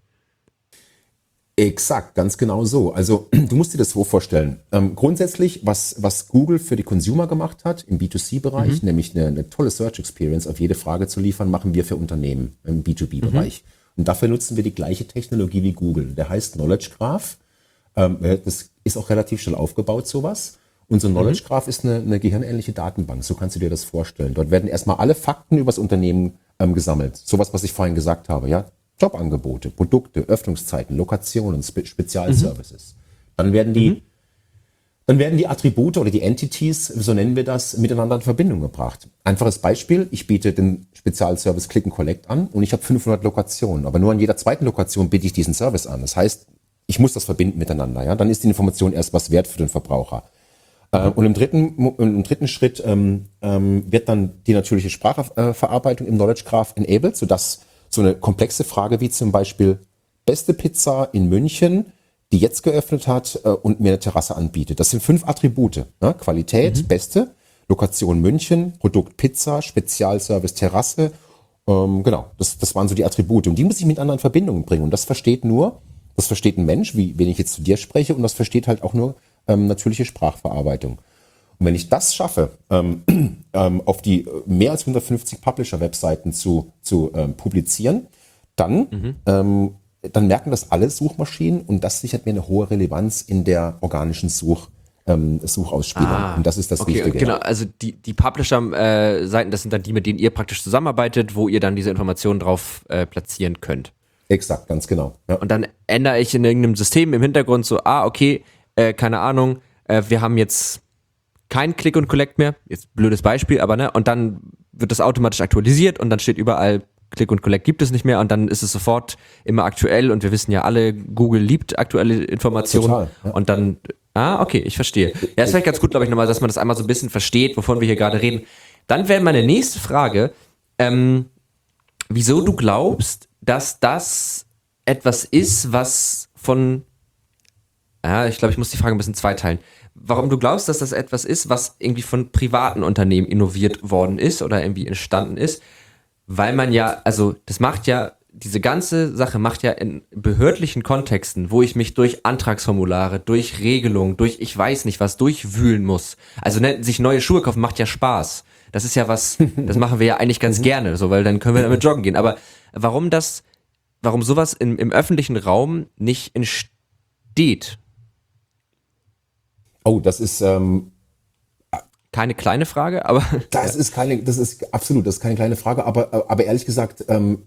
Exakt, ganz genau so. Also du musst dir das so vorstellen. Ähm, grundsätzlich, was, was Google für die Consumer gemacht hat im B zwei C-Bereich, mhm. nämlich eine, eine tolle Search Experience auf jede Frage zu liefern, machen wir für Unternehmen im B zwei B-Bereich. Mhm. Und dafür nutzen wir die gleiche Technologie wie Google. Der heißt Knowledge Graph. Ähm, das ist auch relativ schnell aufgebaut, sowas. Unser Knowledge Graph ist eine, eine gehirnähnliche Datenbank, so kannst du dir das vorstellen. Dort werden erstmal alle Fakten über das Unternehmen ähm, gesammelt. Sowas, was ich vorhin gesagt habe, ja. Jobangebote, Produkte, Öffnungszeiten, Lokationen, Spe- Spezialservices. Mhm. Dann werden die, mhm. dann werden die Attribute oder die Entities, so nennen wir das, miteinander in Verbindung gebracht. Einfaches Beispiel, ich biete den Spezialservice Click and Collect an und ich habe fünfhundert Lokationen, aber nur an jeder zweiten Lokation biete ich diesen Service an. Das heißt, ich muss das verbinden miteinander, ja. Dann ist die Information erst was wert für den Verbraucher. Und im dritten, im dritten Schritt ähm, ähm, wird dann die natürliche Sprachverarbeitung im Knowledge Graph enabled, sodass so eine komplexe Frage wie zum Beispiel beste Pizza in München die jetzt geöffnet hat äh, und mir eine Terrasse anbietet. Das sind fünf Attribute. Ne? Qualität, mhm. beste, Lokation München, Produkt Pizza, Spezialservice Terrasse. Ähm, genau, das, das waren so die Attribute. Und die muss ich miteinander in Verbindung bringen. Und das versteht nur, das versteht ein Mensch, wie wenn ich jetzt zu dir spreche, und das versteht halt auch nur ähm, natürliche Sprachverarbeitung. Und wenn ich das schaffe, ähm, ähm, auf die mehr als hundertfünfzig Publisher-Webseiten zu, zu ähm, publizieren, dann, mhm. ähm, dann merken das alle Suchmaschinen, und das sichert mir eine hohe Relevanz in der organischen Such, ähm, Suchausspielung. Ah, und das ist das okay, Wichtige. Genau, also die, die Publisher-Seiten, äh, das sind dann die, mit denen ihr praktisch zusammenarbeitet, wo ihr dann diese Informationen drauf äh, platzieren könnt. Exakt, ganz genau. Ja. Und dann ändere ich in irgendeinem System im Hintergrund so, ah, okay, äh, keine Ahnung, äh, wir haben jetzt kein Click und Collect mehr, jetzt blödes Beispiel, aber ne, und dann wird das automatisch aktualisiert und dann steht überall, Click und Collect gibt es nicht mehr, und dann ist es sofort immer aktuell, und wir wissen ja alle, Google liebt aktuelle Informationen. Total, ja. Und dann, ah, okay, ich verstehe. Ja, ist vielleicht ganz gut, glaube ich, nochmal, dass man das einmal so ein bisschen versteht, wovon wir hier gerade reden. Dann wäre meine nächste Frage, ähm, wieso du glaubst, dass das etwas ist, was von, ja, ich glaube, ich muss die Frage ein bisschen zweiteilen. Warum du glaubst, dass das etwas ist, was irgendwie von privaten Unternehmen innoviert worden ist oder irgendwie entstanden ist, weil man ja, also das macht ja, diese ganze Sache macht ja in behördlichen Kontexten, wo ich mich durch Antragsformulare, durch Regelungen, durch ich weiß nicht was durchwühlen muss. Also ne, sich neue Schuhe kaufen macht ja Spaß. Das ist ja was, das machen wir ja eigentlich ganz gerne, so, weil dann können wir damit joggen gehen. Aber warum das, warum sowas im, im öffentlichen Raum nicht entsteht? Oh, das ist ähm, keine kleine Frage, aber das ist keine, das ist absolut, das ist keine kleine Frage, aber aber ehrlich gesagt, ähm,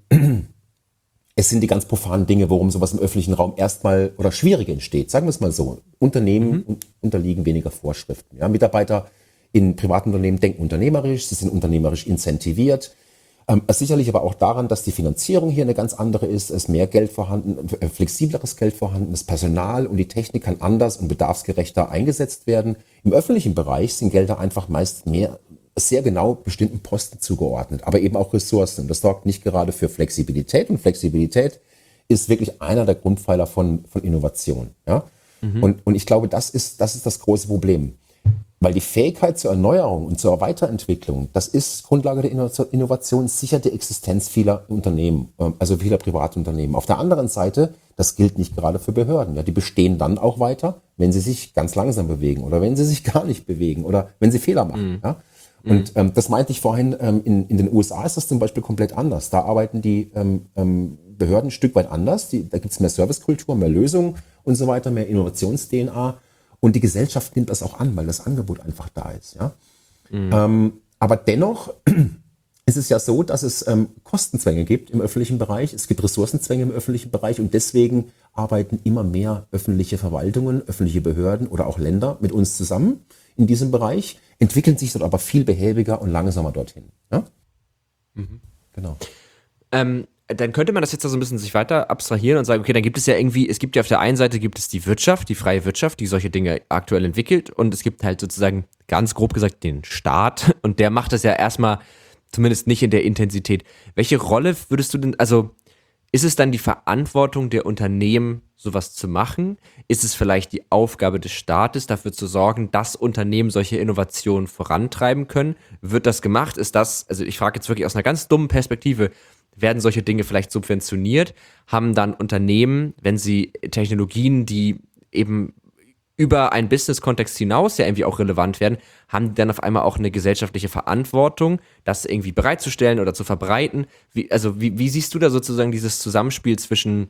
es sind die ganz profanen Dinge, worum sowas im öffentlichen Raum erstmal oder schwierig entsteht. Sagen wir es mal so: Unternehmen mhm. unterliegen weniger Vorschriften. Ja, Mitarbeiter in privaten Unternehmen denken unternehmerisch, sie sind unternehmerisch incentiviert. Ähm, sicherlich aber auch daran, dass die Finanzierung hier eine ganz andere ist, es ist mehr Geld vorhanden, äh, flexibleres Geld vorhanden, das Personal und die Technik kann anders und bedarfsgerechter eingesetzt werden. Im öffentlichen Bereich sind Gelder einfach meist mehr sehr genau bestimmten Posten zugeordnet, aber eben auch Ressourcen. Das sorgt nicht gerade für Flexibilität, und Flexibilität ist wirklich einer der Grundpfeiler von, von Innovation. Ja? Mhm. Und, und ich glaube, das ist, das ist das große Problem. Weil die Fähigkeit zur Erneuerung und zur Weiterentwicklung, das ist Grundlage der Innovation, sichert die Existenz vieler Unternehmen, also vieler Privatunternehmen. Auf der anderen Seite, das gilt nicht gerade für Behörden. Ja, die bestehen dann auch weiter, wenn sie sich ganz langsam bewegen oder wenn sie sich gar nicht bewegen oder wenn sie Fehler machen. Mhm. Ja? Und ähm, das meinte ich vorhin, ähm, in, in den U S A ist das zum Beispiel komplett anders. Da arbeiten die ähm, ähm, Behörden ein Stück weit anders. Die, da gibt es mehr Servicekultur, mehr Lösungen und so weiter, mehr Innovations-D N A. Und die Gesellschaft nimmt das auch an, weil das Angebot einfach da ist. Ja? Mhm. Ähm, aber dennoch ist es ja so, dass es ähm, Kostenzwänge gibt im öffentlichen Bereich. Es gibt Ressourcenzwänge im öffentlichen Bereich. Und deswegen arbeiten immer mehr öffentliche Verwaltungen, öffentliche Behörden oder auch Länder mit uns zusammen in diesem Bereich, entwickeln sich dort aber viel behäbiger und langsamer dorthin. Ja? Mhm. Genau. Ähm, dann könnte man das jetzt so ein bisschen sich weiter abstrahieren und sagen, okay, dann gibt es ja irgendwie, es gibt ja auf der einen Seite gibt es die Wirtschaft, die freie Wirtschaft, die solche Dinge aktuell entwickelt, und es gibt halt sozusagen ganz grob gesagt den Staat, und der macht das ja erstmal zumindest nicht in der Intensität. Welche Rolle würdest du denn, also ist es dann die Verantwortung der Unternehmen, sowas zu machen? Ist es vielleicht die Aufgabe des Staates, dafür zu sorgen, dass Unternehmen solche Innovationen vorantreiben können? Wird das gemacht? Ist das, also ich frage jetzt wirklich aus einer ganz dummen Perspektive, werden solche Dinge vielleicht subventioniert? Haben dann Unternehmen, wenn sie Technologien, die eben über einen Business-Kontext hinaus ja irgendwie auch relevant werden, haben die dann auf einmal auch eine gesellschaftliche Verantwortung, das irgendwie bereitzustellen oder zu verbreiten? Wie, also wie, wie siehst du da sozusagen dieses Zusammenspiel zwischen,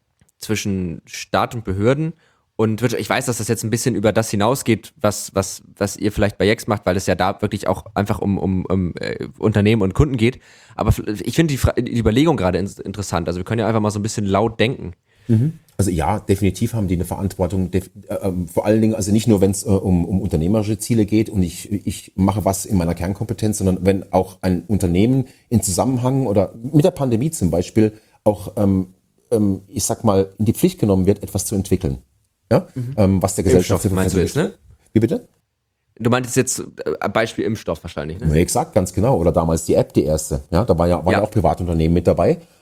zwischen Staat und Behörden? Und ich weiß, dass das jetzt ein bisschen über das hinausgeht, was, was, was ihr vielleicht bei Yext macht, weil es ja da wirklich auch einfach um, um, um äh, Unternehmen und Kunden geht. Aber ich finde die, die Überlegung gerade in, interessant. Also wir können ja einfach mal so ein bisschen laut denken. Mhm. Also ja, definitiv haben die eine Verantwortung, def- äh, vor allen Dingen, also nicht nur, wenn es äh, um, um unternehmerische Ziele geht und ich, ich mache was in meiner Kernkompetenz, sondern wenn auch ein Unternehmen in Zusammenhang oder mit der Pandemie zum Beispiel auch, ähm, ähm, ich sag mal, in die Pflicht genommen wird, etwas zu entwickeln. Ja? Mhm. Ähm, was der Gesellschaft Impfstoff, meinst du jetzt, ne? Wie bitte? Du meintest jetzt äh, Beispiel Impfstoff wahrscheinlich, ne? Ja, exakt, ganz genau. Oder damals die App, die erste. Ja, da war ja, waren ja. ja auch Privatunternehmen mit dabei.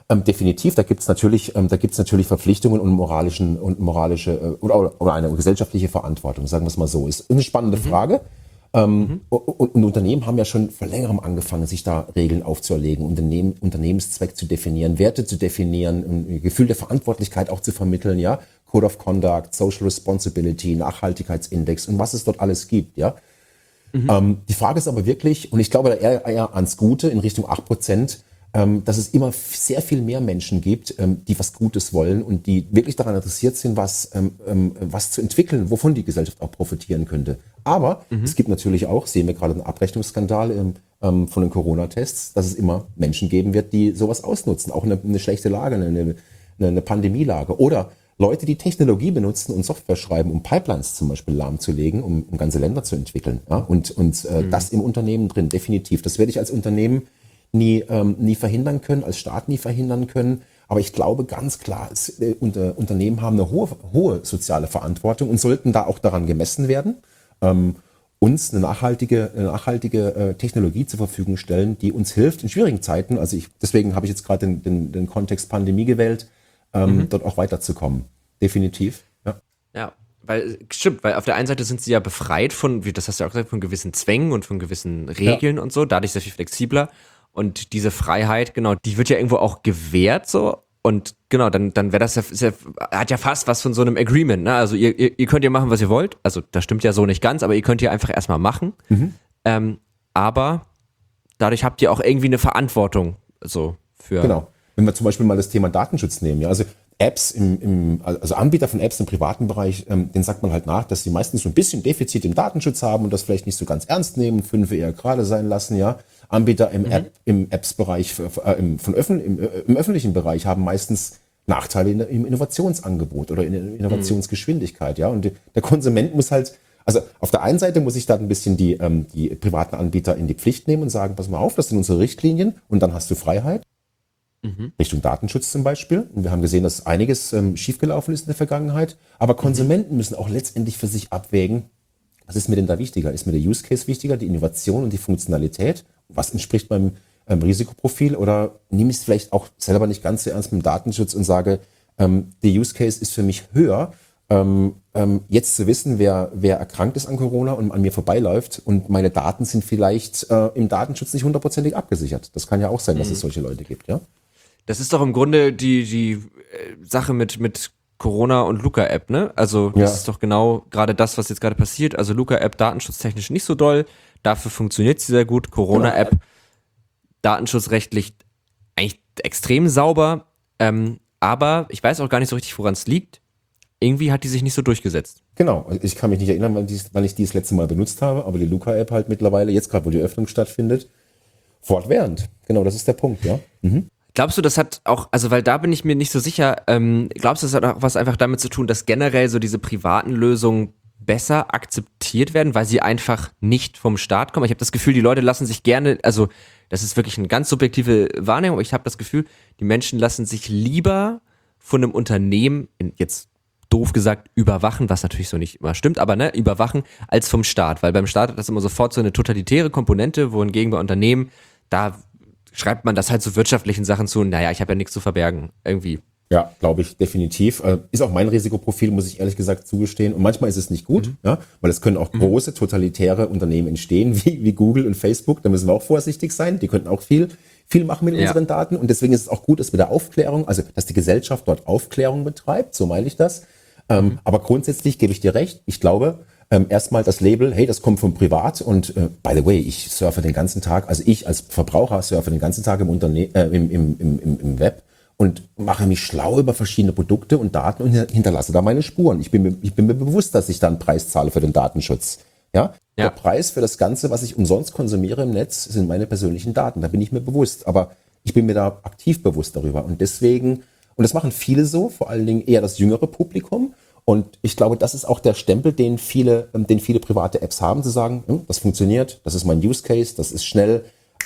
Ähm, definitiv, da gibt's natürlich, ähm, da gibt's natürlich Verpflichtungen und moralischen und moralische äh, oder, oder eine gesellschaftliche Verantwortung, sagen wir es mal so. Ist eine spannende mhm. Frage. Ähm, mhm. und, und Unternehmen haben ja schon vor längerem angefangen, sich da Regeln aufzuerlegen, Unternehmen, Unternehmenszweck zu definieren, Werte zu definieren, ein Gefühl der Verantwortlichkeit auch zu vermitteln, ja, Code of Conduct, Social Responsibility, Nachhaltigkeitsindex und was es dort alles gibt, ja. Mhm. Ähm, die Frage ist aber wirklich, und ich glaube da eher, eher ans Gute in Richtung acht Prozent, ähm, dass es immer sehr viel mehr Menschen gibt, ähm, die was Gutes wollen und die wirklich daran interessiert sind, was, ähm, ähm, was zu entwickeln, wovon die Gesellschaft auch profitieren könnte. Aber mhm. es gibt natürlich auch, sehen wir gerade einen Abrechnungsskandal ähm, ähm, von den Corona-Tests, dass es immer Menschen geben wird, die sowas ausnutzen, auch eine, eine schlechte Lage, eine, eine, eine Pandemielage oder Leute, die Technologie benutzen und Software schreiben, um Pipelines zum Beispiel lahmzulegen, um, um ganze Länder zu entwickeln. Ja? Und, und äh, mhm. das im Unternehmen drin, definitiv. Das werde ich als Unternehmen nie, ähm, nie verhindern können, als Staat nie verhindern können. Aber ich glaube ganz klar, es, äh, unter, Unternehmen haben eine hohe, hohe soziale Verantwortung und sollten da auch daran gemessen werden, ähm, uns eine nachhaltige, eine nachhaltige äh, Technologie zur Verfügung stellen, die uns hilft in schwierigen Zeiten. Also ich, deswegen habe ich jetzt gerade den, den, den Kontext Pandemie gewählt, ähm, mhm. dort auch weiterzukommen. Definitiv. Ja. Ja. Weil, stimmt, weil auf der einen Seite sind sie ja befreit von, wie das hast du ja auch gesagt, von gewissen Zwängen und von gewissen Regeln ja. und so, dadurch sehr viel flexibler. Und diese Freiheit, genau, die wird ja irgendwo auch gewährt so. Und genau, dann, dann wäre das ja, ja, hat ja fast was von so einem Agreement, ne? Also ihr, ihr, ihr könnt ja machen, was ihr wollt. Also das stimmt ja so nicht ganz, aber ihr könnt ja einfach erstmal machen. Mhm. Ähm, aber dadurch habt ihr auch irgendwie eine Verantwortung so für. Genau. Wenn wir zum Beispiel mal das Thema Datenschutz nehmen, ja, also Apps im, im also Anbieter von Apps im privaten Bereich, ähm, den sagt man halt nach, dass sie meistens so ein bisschen Defizit im Datenschutz haben und das vielleicht nicht so ganz ernst nehmen, fünf eher gerade sein lassen, ja. Anbieter im, mhm. App, im Apps-Bereich, äh, im, von Öffn, im, äh, im öffentlichen Bereich haben meistens Nachteile in, im Innovationsangebot oder in der Innovationsgeschwindigkeit, mhm. ja. Und der Konsument muss halt, also auf der einen Seite muss ich da ein bisschen die, ähm, die privaten Anbieter in die Pflicht nehmen und sagen, pass mal auf, das sind unsere Richtlinien und dann hast du Freiheit. Mhm. Richtung Datenschutz zum Beispiel. Und wir haben gesehen, dass einiges ähm, schiefgelaufen ist in der Vergangenheit. Aber Konsumenten mhm. müssen auch letztendlich für sich abwägen, was ist mir denn da wichtiger? Ist mir der Use Case wichtiger, die Innovation und die Funktionalität? Was entspricht meinem ähm, Risikoprofil? Oder nehme ich es vielleicht auch selber nicht ganz so ernst mit dem Datenschutz und sage, ähm, der Use Case ist für mich höher, ähm, ähm, jetzt zu wissen, wer, wer erkrankt ist an Corona und an mir vorbeiläuft und meine Daten sind vielleicht äh, im Datenschutz nicht hundertprozentig abgesichert. Das kann ja auch sein, dass mhm. es solche Leute gibt, ja? Das ist doch im Grunde die, die äh, Sache mit, mit Corona und Luca-App, ne? Also das ja. ist doch genau gerade das, was jetzt gerade passiert. Also Luca-App datenschutztechnisch nicht so doll, dafür funktioniert sie sehr gut. Corona-App genau. datenschutzrechtlich eigentlich extrem sauber, ähm, aber ich weiß auch gar nicht so richtig, woran es liegt. Irgendwie hat die sich nicht so durchgesetzt. Genau, ich kann mich nicht erinnern, wann, dies, wann ich die das letzte Mal benutzt habe, aber die Luca-App halt mittlerweile, jetzt gerade wo die Öffnung stattfindet, fortwährend. Genau, das ist der Punkt, ja. Mhm. Glaubst du, das hat auch, also weil da bin ich mir nicht so sicher, ähm, glaubst du, das hat auch was einfach damit zu tun, dass generell so diese privaten Lösungen besser akzeptiert werden, weil sie einfach nicht vom Staat kommen? Ich habe das Gefühl, die Leute lassen sich gerne, also das ist wirklich eine ganz subjektive Wahrnehmung, aber ich habe das Gefühl, die Menschen lassen sich lieber von einem Unternehmen, jetzt doof gesagt, überwachen, was natürlich so nicht immer stimmt, aber ne, überwachen, als vom Staat, weil beim Staat hat das immer sofort so eine totalitäre Komponente, wohingegen bei Unternehmen, da schreibt man das halt so wirtschaftlichen Sachen zu, naja, ich habe ja nichts zu verbergen, irgendwie. Ja, glaube ich, definitiv. Ist auch mein Risikoprofil, muss ich ehrlich gesagt zugestehen. Und manchmal ist es nicht gut, mhm. ja, weil es können auch mhm. große, totalitäre Unternehmen entstehen, wie, wie Google und Facebook. Da müssen wir auch vorsichtig sein. Die könnten auch viel, viel machen mit ja. unseren Daten. Und deswegen ist es auch gut, dass wir da Aufklärung, also dass die Gesellschaft dort Aufklärung betreibt, so meine ich das. Mhm. Ähm, aber grundsätzlich gebe ich dir recht. Ich glaube, Ähm, erstmal das Label, hey, das kommt vom Privat und äh, by the way, ich surfe den ganzen Tag, also ich als Verbraucher surfe den ganzen Tag im, Unterne- äh, im, im, im, im Web und mache mich schlau über verschiedene Produkte und Daten und hinterlasse da meine Spuren. Ich bin mir, ich bin mir bewusst, dass ich da einen Preis zahle für den Datenschutz. Ja? ja, der Preis für das Ganze, was ich umsonst konsumiere im Netz, sind meine persönlichen Daten. Da bin ich mir bewusst, aber ich bin mir da aktiv bewusst darüber und deswegen, und das machen viele so, vor allen Dingen eher das jüngere Publikum. Und ich glaube, das ist auch der Stempel, den viele, den viele private Apps haben, zu sagen, das funktioniert, das ist mein Use Case, das ist schnell,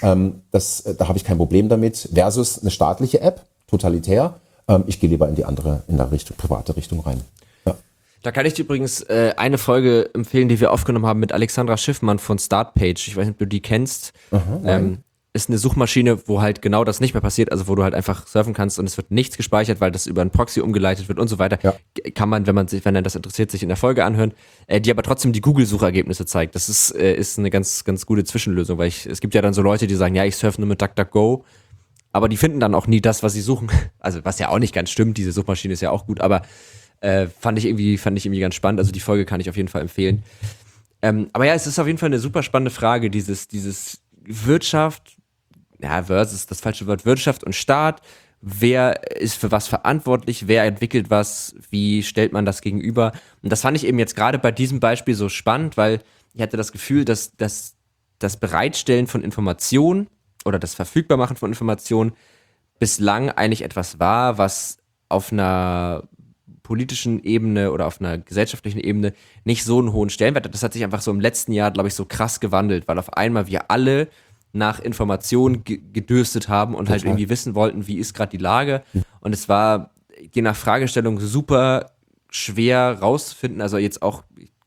das, da habe ich kein Problem damit, versus eine staatliche App, totalitär. Ich gehe lieber in die andere, in der Richtung, private Richtung rein. Ja. Da kann ich dir übrigens äh, eine Folge empfehlen, die wir aufgenommen haben mit Alexandra Schiffmann von Startpage. Ich weiß nicht, ob du die kennst. Aha, ähm, ist eine Suchmaschine, wo halt genau das nicht mehr passiert, also wo du halt einfach surfen kannst und es wird nichts gespeichert, weil das über einen Proxy umgeleitet wird und so weiter. Ja. Kann man, wenn man sich, wenn dann das interessiert, sich in der Folge anhören, äh, die aber trotzdem die Google-Suchergebnisse zeigt. Das ist, äh, ist eine ganz, ganz gute Zwischenlösung, weil ich, es gibt ja dann so Leute, die sagen, ja, ich surfe nur mit DuckDuckGo, aber die finden dann auch nie das, was sie suchen. Also was ja auch nicht ganz stimmt, diese Suchmaschine ist ja auch gut, aber äh, fand ich irgendwie, fand ich irgendwie ganz spannend. Also die Folge kann ich auf jeden Fall empfehlen. Ähm, aber ja, es ist auf jeden Fall eine super spannende Frage, dieses, dieses Wirtschaft, ja, versus das falsche Wort, Wirtschaft und Staat. Wer ist für was verantwortlich? Wer entwickelt was? Wie stellt man das gegenüber? Und das fand ich eben jetzt gerade bei diesem Beispiel so spannend, weil ich hatte das Gefühl, dass, dass das Bereitstellen von Informationen oder das Verfügbarmachen von Informationen bislang eigentlich etwas war, was auf einer politischen Ebene oder auf einer gesellschaftlichen Ebene nicht so einen hohen Stellenwert hat. Das hat sich einfach so im letzten Jahr, glaube ich, so krass gewandelt, weil auf einmal wir alle nach Informationen ge- gedürstet haben und Total. halt irgendwie wissen wollten, wie ist gerade die Lage. Mhm. Und es war je nach Fragestellung super schwer rauszufinden, also jetzt auch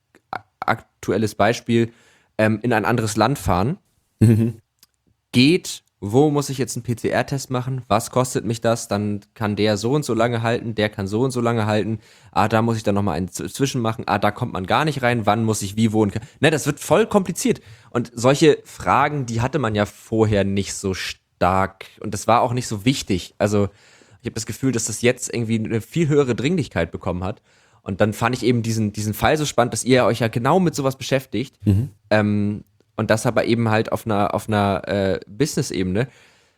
aktuelles Beispiel, ähm, in ein anderes Land fahren. Mhm. Geht, wo muss ich jetzt einen P C R-Test machen? Was kostet mich das? Dann kann der so und so lange halten, der kann so und so lange halten. Ah, da muss ich dann nochmal einen zwischen machen. Ah, da kommt man gar nicht rein. Wann muss ich wie wohnen? Ne, das wird voll kompliziert. Und solche Fragen, die hatte man ja vorher nicht so stark. Und das war auch nicht so wichtig. Also ich habe das Gefühl, dass das jetzt irgendwie eine viel höhere Dringlichkeit bekommen hat. Und dann fand ich eben diesen, diesen Fall so spannend, dass ihr euch ja genau mit sowas beschäftigt. Mhm. Ähm, Und das aber eben halt auf einer, auf einer äh, Business-Ebene,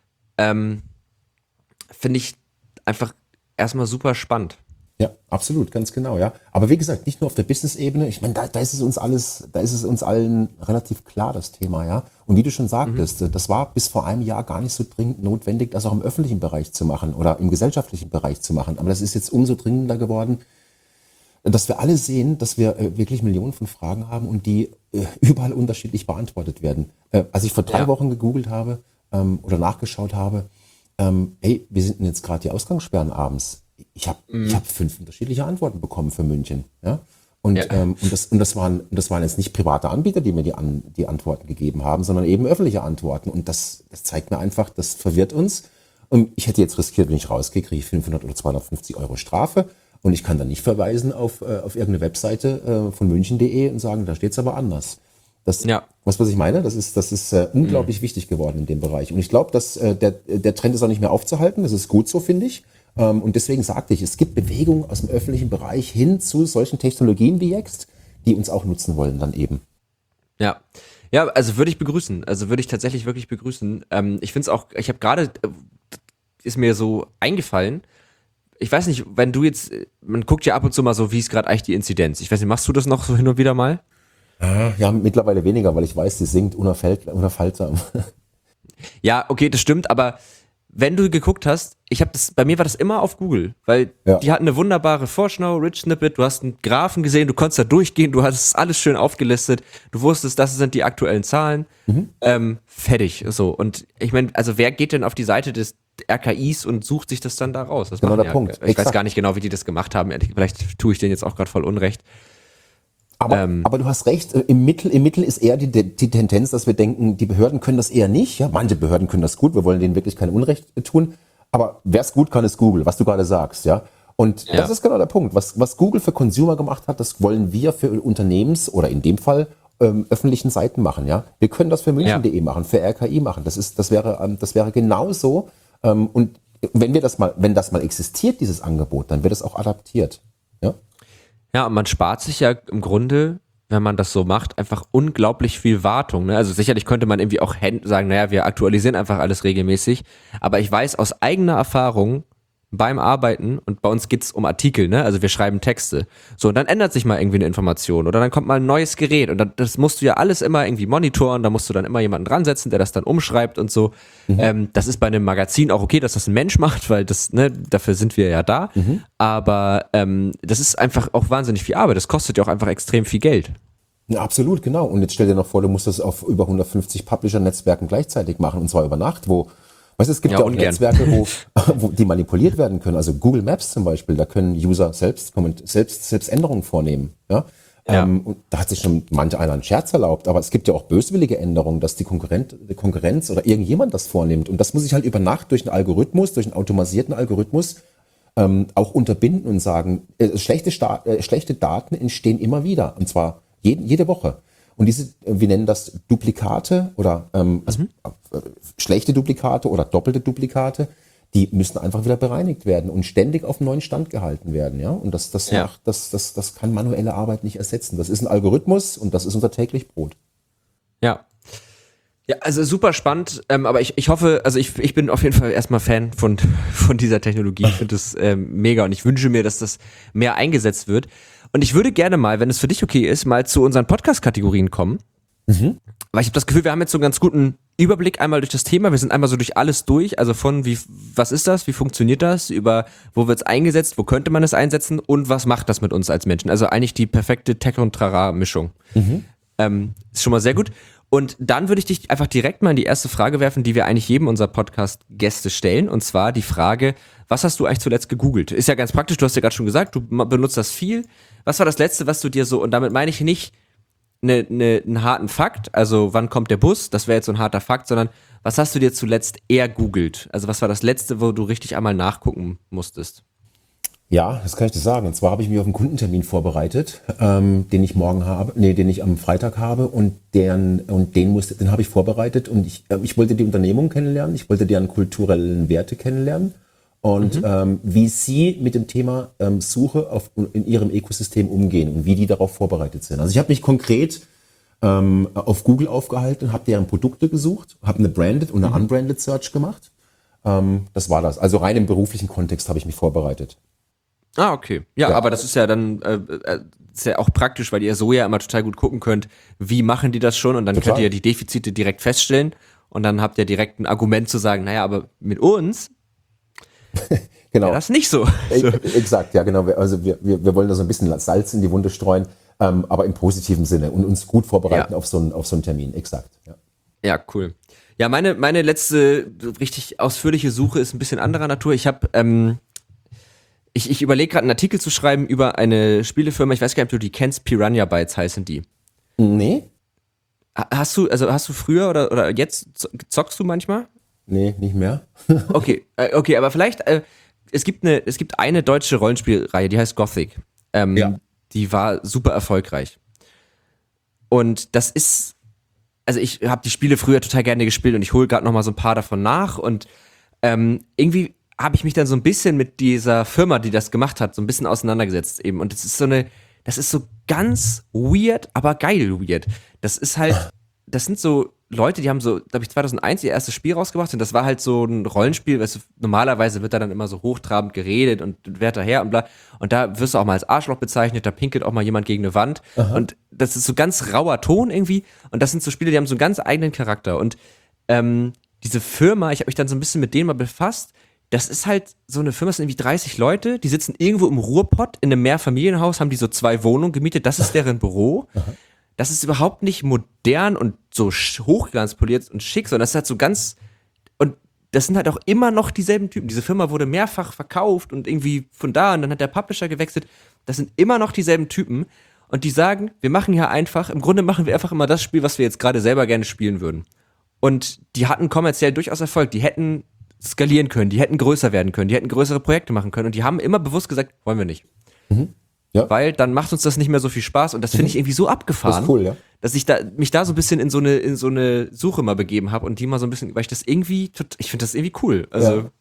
ähm, finde ich einfach erstmal super spannend. Ja, absolut, ganz genau, ja. Aber wie gesagt, nicht nur auf der Business-Ebene, ich meine, da, da ist es uns alles, da ist es uns allen relativ klar, das Thema, ja. Und wie du schon sagtest, mhm. das war bis vor einem Jahr gar nicht so dringend notwendig, das auch im öffentlichen Bereich zu machen oder im gesellschaftlichen Bereich zu machen. Aber das ist jetzt umso dringender geworden, dass wir alle sehen, dass wir äh, wirklich Millionen von Fragen haben und die äh, überall unterschiedlich beantwortet werden. Äh, als ich vor drei ja. Wochen gegoogelt habe ähm, oder nachgeschaut habe, ähm, hey, wie sind denn jetzt gerade die Ausgangssperren abends? Ich habe mhm. ich hab fünf unterschiedliche Antworten bekommen für München. Ja? Und, ja. ähm, und, das, und das, waren, das waren jetzt nicht private Anbieter, die mir die, An, die Antworten gegeben haben, sondern eben öffentliche Antworten. Und das, das zeigt mir einfach, das verwirrt uns. Und ich hätte jetzt riskiert, wenn ich rausgehe, kriege ich fünfhundert oder zweihundertfünfzig Euro Strafe. Und ich kann dann nicht verweisen auf, äh, auf irgendeine Webseite äh, von münchen punkt de und sagen, da steht's aber anders. Das, ja. Was, was ich meine, das ist, das ist äh, unglaublich mhm. wichtig geworden in dem Bereich. Und ich glaube, dass äh, der, der Trend ist auch nicht mehr aufzuhalten. Das ist gut so, finde ich. Ähm, und deswegen sagte ich, es gibt Bewegung aus dem öffentlichen Bereich hin zu solchen Technologien wie jetzt, die uns auch nutzen wollen dann eben. Ja. Ja, also würde ich begrüßen. Also würde ich tatsächlich wirklich begrüßen. Ähm, ich finde es auch, ich habe gerade, äh, ist mir so eingefallen, ich weiß nicht, wenn du jetzt, man guckt ja ab und zu mal so, wie ist gerade eigentlich die Inzidenz. Ich weiß nicht, machst du das noch so hin und wieder mal? Ja, mittlerweile weniger, weil ich weiß, sie sinkt unaufhaltsam. Ja, okay, das stimmt, aber wenn du geguckt hast, ich habe das, bei mir war das immer auf Google, weil ja. die hatten eine wunderbare Vorschau, Rich Snippet, du hast einen Graphen gesehen, du konntest da durchgehen, du hast alles schön aufgelistet, du wusstest, das sind die aktuellen Zahlen, mhm. ähm, fertig, so. Und ich meine, also wer geht denn auf die Seite des R K Is und sucht sich das dann da raus? Das genau der ja, Punkt. Ich Exakt. weiß gar nicht genau, wie die das gemacht haben. Vielleicht tue ich denen jetzt auch gerade voll Unrecht. Aber, ähm, aber du hast recht, im Mittel, im Mittel ist eher die, die Tendenz, dass wir denken, die Behörden können das eher nicht. Ja, manche Behörden können das gut, wir wollen denen wirklich kein Unrecht tun. Aber wer es gut kann, ist Google, was du gerade sagst. Ja. Und ja. das ist genau der Punkt. Was, was Google für Consumer gemacht hat, das wollen wir für Unternehmens- oder in dem Fall ähm, öffentlichen Seiten machen. Ja. Wir können das für münchen punkt de ja. machen, für R K I machen. Das ist, das wäre, ähm, das wäre genauso. Ähm, und wenn wir das mal, wenn das mal existiert, dieses Angebot, dann wird es auch adaptiert. Ja, ja, und man spart sich ja im Grunde, wenn man das so macht, einfach unglaublich viel Wartung. Ne? Also sicherlich könnte man irgendwie auch sagen, naja, wir aktualisieren einfach alles regelmäßig. Aber ich weiß aus eigener Erfahrung beim Arbeiten, und bei uns geht's um Artikel, ne? Also wir schreiben Texte. So, und dann ändert sich mal irgendwie eine Information oder dann kommt mal ein neues Gerät und dann, das musst du ja alles immer irgendwie monitoren, da musst du dann immer jemanden dran setzen, der das dann umschreibt und so. Mhm. Ähm, das ist bei einem Magazin auch okay, dass das ein Mensch macht, weil das, ne, dafür sind wir ja da. Mhm. Aber ähm, das ist einfach auch wahnsinnig viel Arbeit. Das kostet ja auch einfach extrem viel Geld. Ja, absolut, genau. Und jetzt stell dir noch vor, du musst das auf über hundertfünfzig Publisher-Netzwerken gleichzeitig machen, und zwar über Nacht, wo Weißt du, es gibt ja, ja auch Netzwerke, wo, wo die manipuliert werden können. Also Google Maps zum Beispiel, da können User selbst, selbst, selbst Änderungen vornehmen. Ja? Ja. Ähm, und da hat sich schon manch einer einen Scherz erlaubt, aber es gibt ja auch böswillige Änderungen, dass die Konkurrent, die Konkurrenz oder irgendjemand das vornimmt. Und das muss ich halt über Nacht durch einen Algorithmus, durch einen automatisierten Algorithmus ähm, auch unterbinden und sagen, äh, schlechte, Sta- äh, schlechte Daten entstehen immer wieder, und zwar jeden, jede Woche. Und diese, äh, wir nennen das Duplikate oder ähm, also, äh, schlechte Duplikate oder doppelte Duplikate, die müssen einfach wieder bereinigt werden und ständig auf einen neuen Stand gehalten werden, ja. Und das, das Ja. macht, das, das, das kann manuelle Arbeit nicht ersetzen. Das ist ein Algorithmus und das ist unser täglich Brot. Ja. Ja, also super spannend, ähm, aber ich, ich hoffe, also ich, ich bin auf jeden Fall erstmal Fan von, von dieser Technologie. Ich finde das ähm, mega und ich wünsche mir, dass das mehr eingesetzt wird. Und ich würde gerne mal, wenn es für dich okay ist, mal zu unseren Podcast-Kategorien kommen. Mhm. Weil ich habe das Gefühl, wir haben jetzt so einen ganz guten Überblick einmal durch das Thema. Wir sind einmal so durch alles durch, also von wie, was ist das, wie funktioniert das, über wo wird es eingesetzt, wo könnte man es einsetzen und was macht das mit uns als Menschen. Also eigentlich die perfekte Tech- und Trara-Mischung. Mhm. Ähm, ist schon mal sehr gut. Und dann würde ich dich einfach direkt mal in die erste Frage werfen, die wir eigentlich jedem unserer Podcast-Gäste stellen. Und zwar die Frage, was hast du eigentlich zuletzt gegoogelt? Ist ja ganz praktisch, du hast ja gerade schon gesagt, du benutzt das viel. Was war das Letzte, was du dir so, und damit meine ich nicht ne, ne, einen harten Fakt, also wann kommt der Bus, das wäre jetzt so ein harter Fakt, sondern was hast du dir zuletzt eher googelt? Also was war das Letzte, wo du richtig einmal nachgucken musstest? Ja, das kann ich dir sagen. Und zwar habe ich mich auf einen Kundentermin vorbereitet, ähm, den ich morgen habe, nee, den ich am Freitag habe und deren, und den musste, den habe ich vorbereitet und ich, äh, ich wollte die Unternehmung kennenlernen, ich wollte deren kulturellen Werte kennenlernen und mhm. ähm, wie sie mit dem Thema ähm, Suche auf, in ihrem Ökosystem umgehen und wie die darauf vorbereitet sind. Also ich habe mich konkret ähm, auf Google aufgehalten, habe deren Produkte gesucht, habe eine Branded und eine mhm. Unbranded Search gemacht. Ähm, das war das. Also rein im beruflichen Kontext habe ich mich vorbereitet. Ah, okay. Ja, ja, aber das ist ja dann äh, äh, ist ja auch praktisch, weil ihr so ja immer total gut gucken könnt, wie machen die das schon und dann total. Könnt ihr ja die Defizite direkt feststellen und dann habt ihr direkt ein Argument zu sagen, naja, aber mit uns genau. wäre das nicht so. so. Exakt, ja genau. Also wir, wir, wir wollen da so ein bisschen Salz in die Wunde streuen, ähm, aber im positiven Sinne und uns gut vorbereiten ja. auf, so einen, auf so einen Termin, exakt. Ja, ja cool. Ja, meine, meine letzte richtig ausführliche Suche ist ein bisschen anderer Natur. Ich habe ähm, Ich, ich überlege gerade einen Artikel zu schreiben über eine Spielefirma, ich weiß gar nicht, ob du die kennst, Piranha Bytes heißen die. Nee. Hast du, also hast du früher oder, oder jetzt, zockst du manchmal? Nee, nicht mehr. Okay, äh, okay, aber vielleicht, äh, es gibt eine, es gibt eine deutsche Rollenspielreihe, die heißt Gothic. Ähm, ja. Die war super erfolgreich. Und das ist, also ich habe die Spiele früher total gerne gespielt und ich hole gerade noch mal so ein paar davon nach und ähm, irgendwie habe ich mich dann so ein bisschen mit dieser Firma, die das gemacht hat, so ein bisschen auseinandergesetzt eben. Und das ist so eine, das ist so ganz weird, aber geil weird. Das ist halt, das sind so Leute, die haben so, glaube ich, zweitausendeins ihr erstes Spiel rausgebracht und das war halt so ein Rollenspiel, weißt du, normalerweise wird da dann immer so hochtrabend geredet und wer daher und bla. Und da wirst du auch mal als Arschloch bezeichnet, da pinkelt auch mal jemand gegen eine Wand. Aha. Und das ist so ganz rauer Ton irgendwie. Und das sind so Spiele, die haben so einen ganz eigenen Charakter. Und ähm, diese Firma, ich habe mich dann so ein bisschen mit denen mal befasst, das ist halt so eine Firma, das sind irgendwie dreißig Leute, die sitzen irgendwo im Ruhrpott in einem Mehrfamilienhaus, haben die so zwei Wohnungen gemietet, das ist deren Büro. Das ist überhaupt nicht modern und so hochglanzpoliert und schick, sondern das ist halt so ganz, und das sind halt auch immer noch dieselben Typen. Diese Firma wurde mehrfach verkauft und irgendwie von da und dann hat der Publisher gewechselt. Das sind immer noch dieselben Typen und die sagen, wir machen hier einfach, im Grunde machen wir einfach immer das Spiel, was wir jetzt gerade selber gerne spielen würden. Und die hatten kommerziell durchaus Erfolg, die hätten skalieren können, die hätten größer werden können, die hätten größere Projekte machen können und die haben immer bewusst gesagt, wollen wir nicht. Mhm. Ja. Weil dann macht uns das nicht mehr so viel Spaß und das finde mhm. ich irgendwie so abgefahren, das ist cool, ja. dass ich da mich da so ein bisschen in so eine in so eine Suche mal begeben habe und die mal so ein bisschen, weil ich das irgendwie, ich finde das irgendwie cool. Also ja.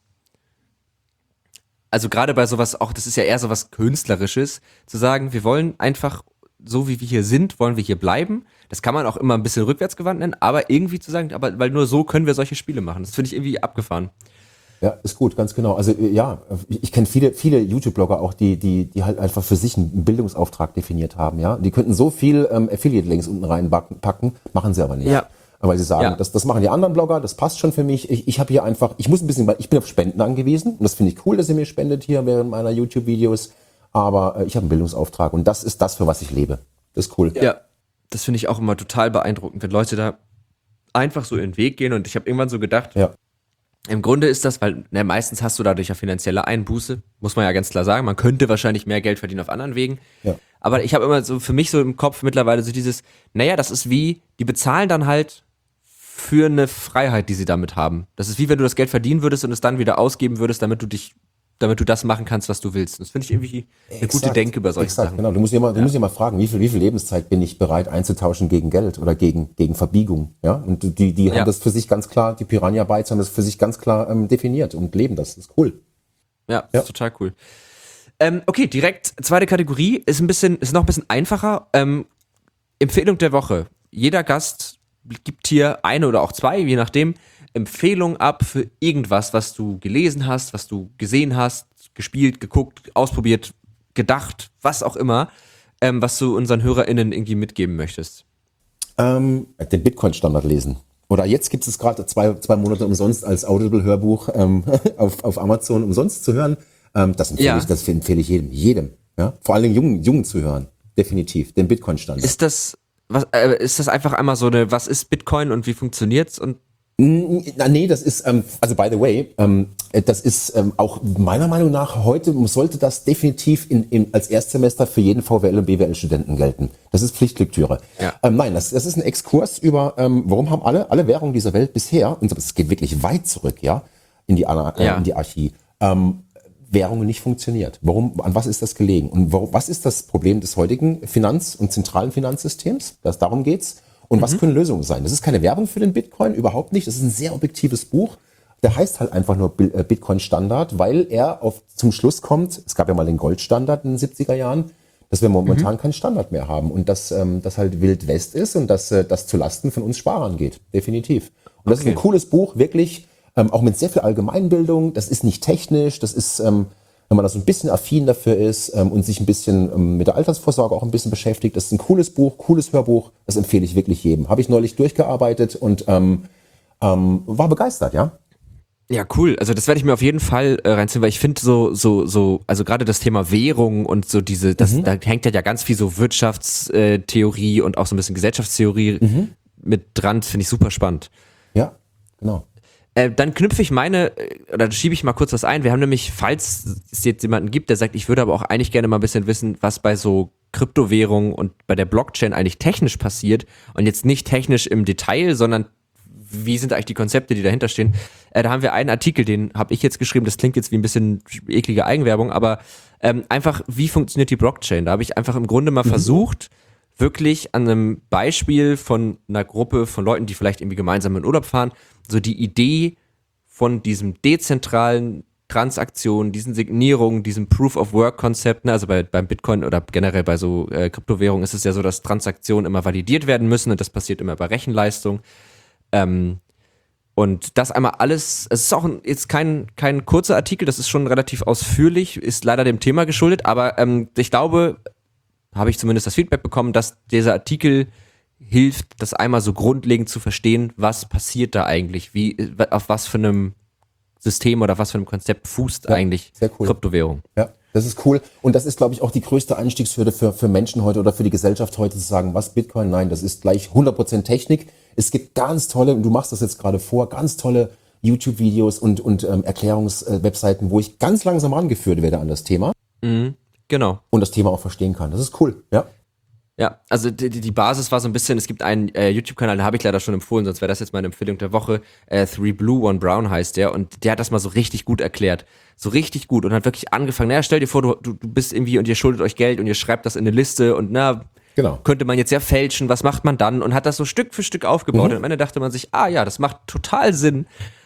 also gerade bei sowas auch, das ist ja eher so was Künstlerisches, zu sagen, wir wollen einfach so wie wir hier sind, wollen wir hier bleiben. Das kann man auch immer ein bisschen rückwärtsgewandt nennen, aber irgendwie zu sagen, aber weil nur so können wir solche Spiele machen. Das finde ich irgendwie abgefahren. Ja, ist gut, ganz genau. Also ja, ich kenne viele, viele YouTube-Blogger auch, die, die, die halt einfach für sich einen Bildungsauftrag definiert haben, ja. Die könnten so viel ähm, Affiliate-Links unten reinpacken, machen sie aber nicht. Ja. Weil sie sagen, ja. das, das machen die anderen Blogger, das passt schon für mich. Ich, ich habe hier einfach, ich muss ein bisschen, ich bin auf Spenden angewiesen und das finde ich cool, dass ihr mir spendet hier während meiner YouTube-Videos. Aber äh, ich habe einen Bildungsauftrag und das ist das, für was ich lebe. Das ist cool. Ja, das finde ich auch immer total beeindruckend, wenn Leute da einfach so in den Weg gehen und ich habe irgendwann so gedacht, ja. Im Grunde ist das, weil ne, meistens hast du dadurch ja finanzielle Einbuße, muss man ja ganz klar sagen. Man könnte wahrscheinlich mehr Geld verdienen auf anderen Wegen. Ja. aber ich habe immer so für mich so im Kopf mittlerweile so dieses, naja, das ist wie, die bezahlen dann halt für eine Freiheit, die sie damit haben. Das ist wie, wenn du das Geld verdienen würdest und es dann wieder ausgeben würdest, damit du dich, damit du das machen kannst, was du willst. Das finde ich irgendwie eine Exakt, gute Denke über solche exakt, Sachen. Genau, du musst dir mal, du ja. musst dir mal fragen, wie viel, wie viel Lebenszeit bin ich bereit einzutauschen gegen Geld oder gegen, gegen Verbiegung, ja? Und die, die Ja. haben das für sich ganz klar, die Piranha Bytes haben das für sich ganz klar ähm, definiert und leben das. Das ist cool. Ja, Ja. ist total cool. Ähm, okay, direkt zweite Kategorie ist ein bisschen, ist noch ein bisschen einfacher. Ähm, Empfehlung der Woche. Jeder Gast gibt hier eine oder auch zwei, je nachdem, Empfehlung ab für irgendwas, was du gelesen hast, was du gesehen hast, gespielt, geguckt, ausprobiert, gedacht, was auch immer, ähm, was du unseren HörerInnen irgendwie mitgeben möchtest. Ähm, den Bitcoin-Standard lesen. Oder jetzt gibt es gerade zwei, zwei Monate umsonst als Audible-Hörbuch ähm, auf, auf Amazon umsonst zu hören. Ähm, das empfehle Ja. ich, das empfehle ich jedem, jedem. Ja? Vor allen Dingen Jungen, Jungen zu hören. Definitiv. Den Bitcoin-Standard. Ist das, was, äh, ist das einfach einmal so eine, was ist Bitcoin und wie funktioniert's? Und Na, nee, das ist, ähm, also by the way, ähm, das ist ähm, auch meiner Meinung nach heute sollte das definitiv in, in, als Erstsemester für jeden V W L und B W L-Studenten gelten. Das ist Pflichtlektüre. Ja. Ähm, nein, das, das ist ein Exkurs über, ähm, warum haben alle, alle Währungen dieser Welt bisher, und es geht wirklich weit zurück, ja, in die, Ana- äh, Ja. in die Archie, ähm, Währungen nicht funktioniert. Warum, an was ist das gelegen? Und warum, was ist das Problem des heutigen Finanz- und zentralen Finanzsystems? Das, darum geht's. Und was können Lösungen sein? Das ist keine Werbung für den Bitcoin, überhaupt nicht. Das ist ein sehr objektives Buch. Der heißt halt einfach nur Bi- äh, Bitcoin-Standard, weil er auf, zum Schluss kommt, es gab ja mal den Goldstandard in den siebziger Jahren, dass wir momentan keinen Standard mehr haben und dass ähm, das halt Wild West ist und dass äh, das zu Lasten von uns Sparern geht. Definitiv. Und das Okay. ist ein cooles Buch, wirklich, ähm, auch mit sehr viel Allgemeinbildung. Das ist nicht technisch, das ist, ähm, wenn man da so ein bisschen affin dafür ist ähm, und sich ein bisschen ähm, mit der Altersvorsorge auch ein bisschen beschäftigt. Das ist ein cooles Buch, cooles Hörbuch. Das empfehle ich wirklich jedem. Habe ich neulich durchgearbeitet und ähm, ähm, war begeistert, ja. ja, cool. Also das werde ich mir auf jeden Fall äh, reinziehen, weil ich finde so, so, so, also gerade das Thema Währung und so diese, das, da hängt ja ganz viel so Wirtschaftstheorie und auch so ein bisschen Gesellschaftstheorie mit dran. Finde ich super spannend. Ja, genau. Äh, dann knüpfe ich meine, äh, oder schiebe ich mal kurz was ein. Wir haben nämlich, falls es jetzt jemanden gibt, der sagt, ich würde aber auch eigentlich gerne mal ein bisschen wissen, was bei so Kryptowährungen und bei der Blockchain eigentlich technisch passiert und jetzt nicht technisch im Detail, sondern wie sind eigentlich die Konzepte, die dahinter stehen. Äh, da haben wir einen Artikel, den habe ich jetzt geschrieben, das klingt jetzt wie ein bisschen eklige Eigenwerbung, aber ähm, einfach, wie funktioniert die Blockchain? Da habe ich einfach im Grunde mal versucht, wirklich an einem Beispiel von einer Gruppe von Leuten, die vielleicht irgendwie gemeinsam in Urlaub fahren, so die Idee von diesem dezentralen Transaktionen, diesen Signierungen, diesem Proof-of-Work-Konzept, ne, also bei, beim Bitcoin oder generell bei so äh, Kryptowährungen ist es ja so, dass Transaktionen immer validiert werden müssen und das passiert immer bei Rechenleistung. Ähm, und das einmal alles, es ist auch ein, jetzt kein, kein kurzer Artikel, das ist schon relativ ausführlich, ist leider dem Thema geschuldet, aber ähm, ich glaube, habe ich zumindest das Feedback bekommen, dass dieser Artikel hilft, das einmal so grundlegend zu verstehen, was passiert da eigentlich, wie, auf was für einem System oder was für einem Konzept fußt Ja, eigentlich sehr cool. Kryptowährung. Ja, das ist cool. Und das ist, glaube ich, auch die größte Einstiegshürde für, für Menschen heute oder für die Gesellschaft heute zu sagen, was Bitcoin? Nein, das ist gleich hundert Prozent Technik. Es gibt ganz tolle, und du machst das jetzt gerade vor, ganz tolle YouTube-Videos und, und ähm, Erklärungswebseiten, wo ich ganz langsam rangeführt werde an das Thema Mhm, genau. und das Thema auch verstehen kann. Das ist cool, ja. Ja, also die, die Basis war so ein bisschen, es gibt einen äh, YouTube-Kanal, den habe ich leider schon empfohlen, sonst wäre das jetzt meine Empfehlung der Woche. Äh, Three Blue, One Brown heißt der und der hat das mal so richtig gut erklärt. So richtig gut und hat wirklich angefangen, naja, stell dir vor, du, du, du bist irgendwie und ihr schuldet euch Geld und ihr schreibt das in eine Liste und na, Genau. könnte man jetzt ja fälschen, was macht man dann? Und hat das so Stück für Stück aufgebaut. Und am Ende dachte man sich, ah ja, das macht total Sinn.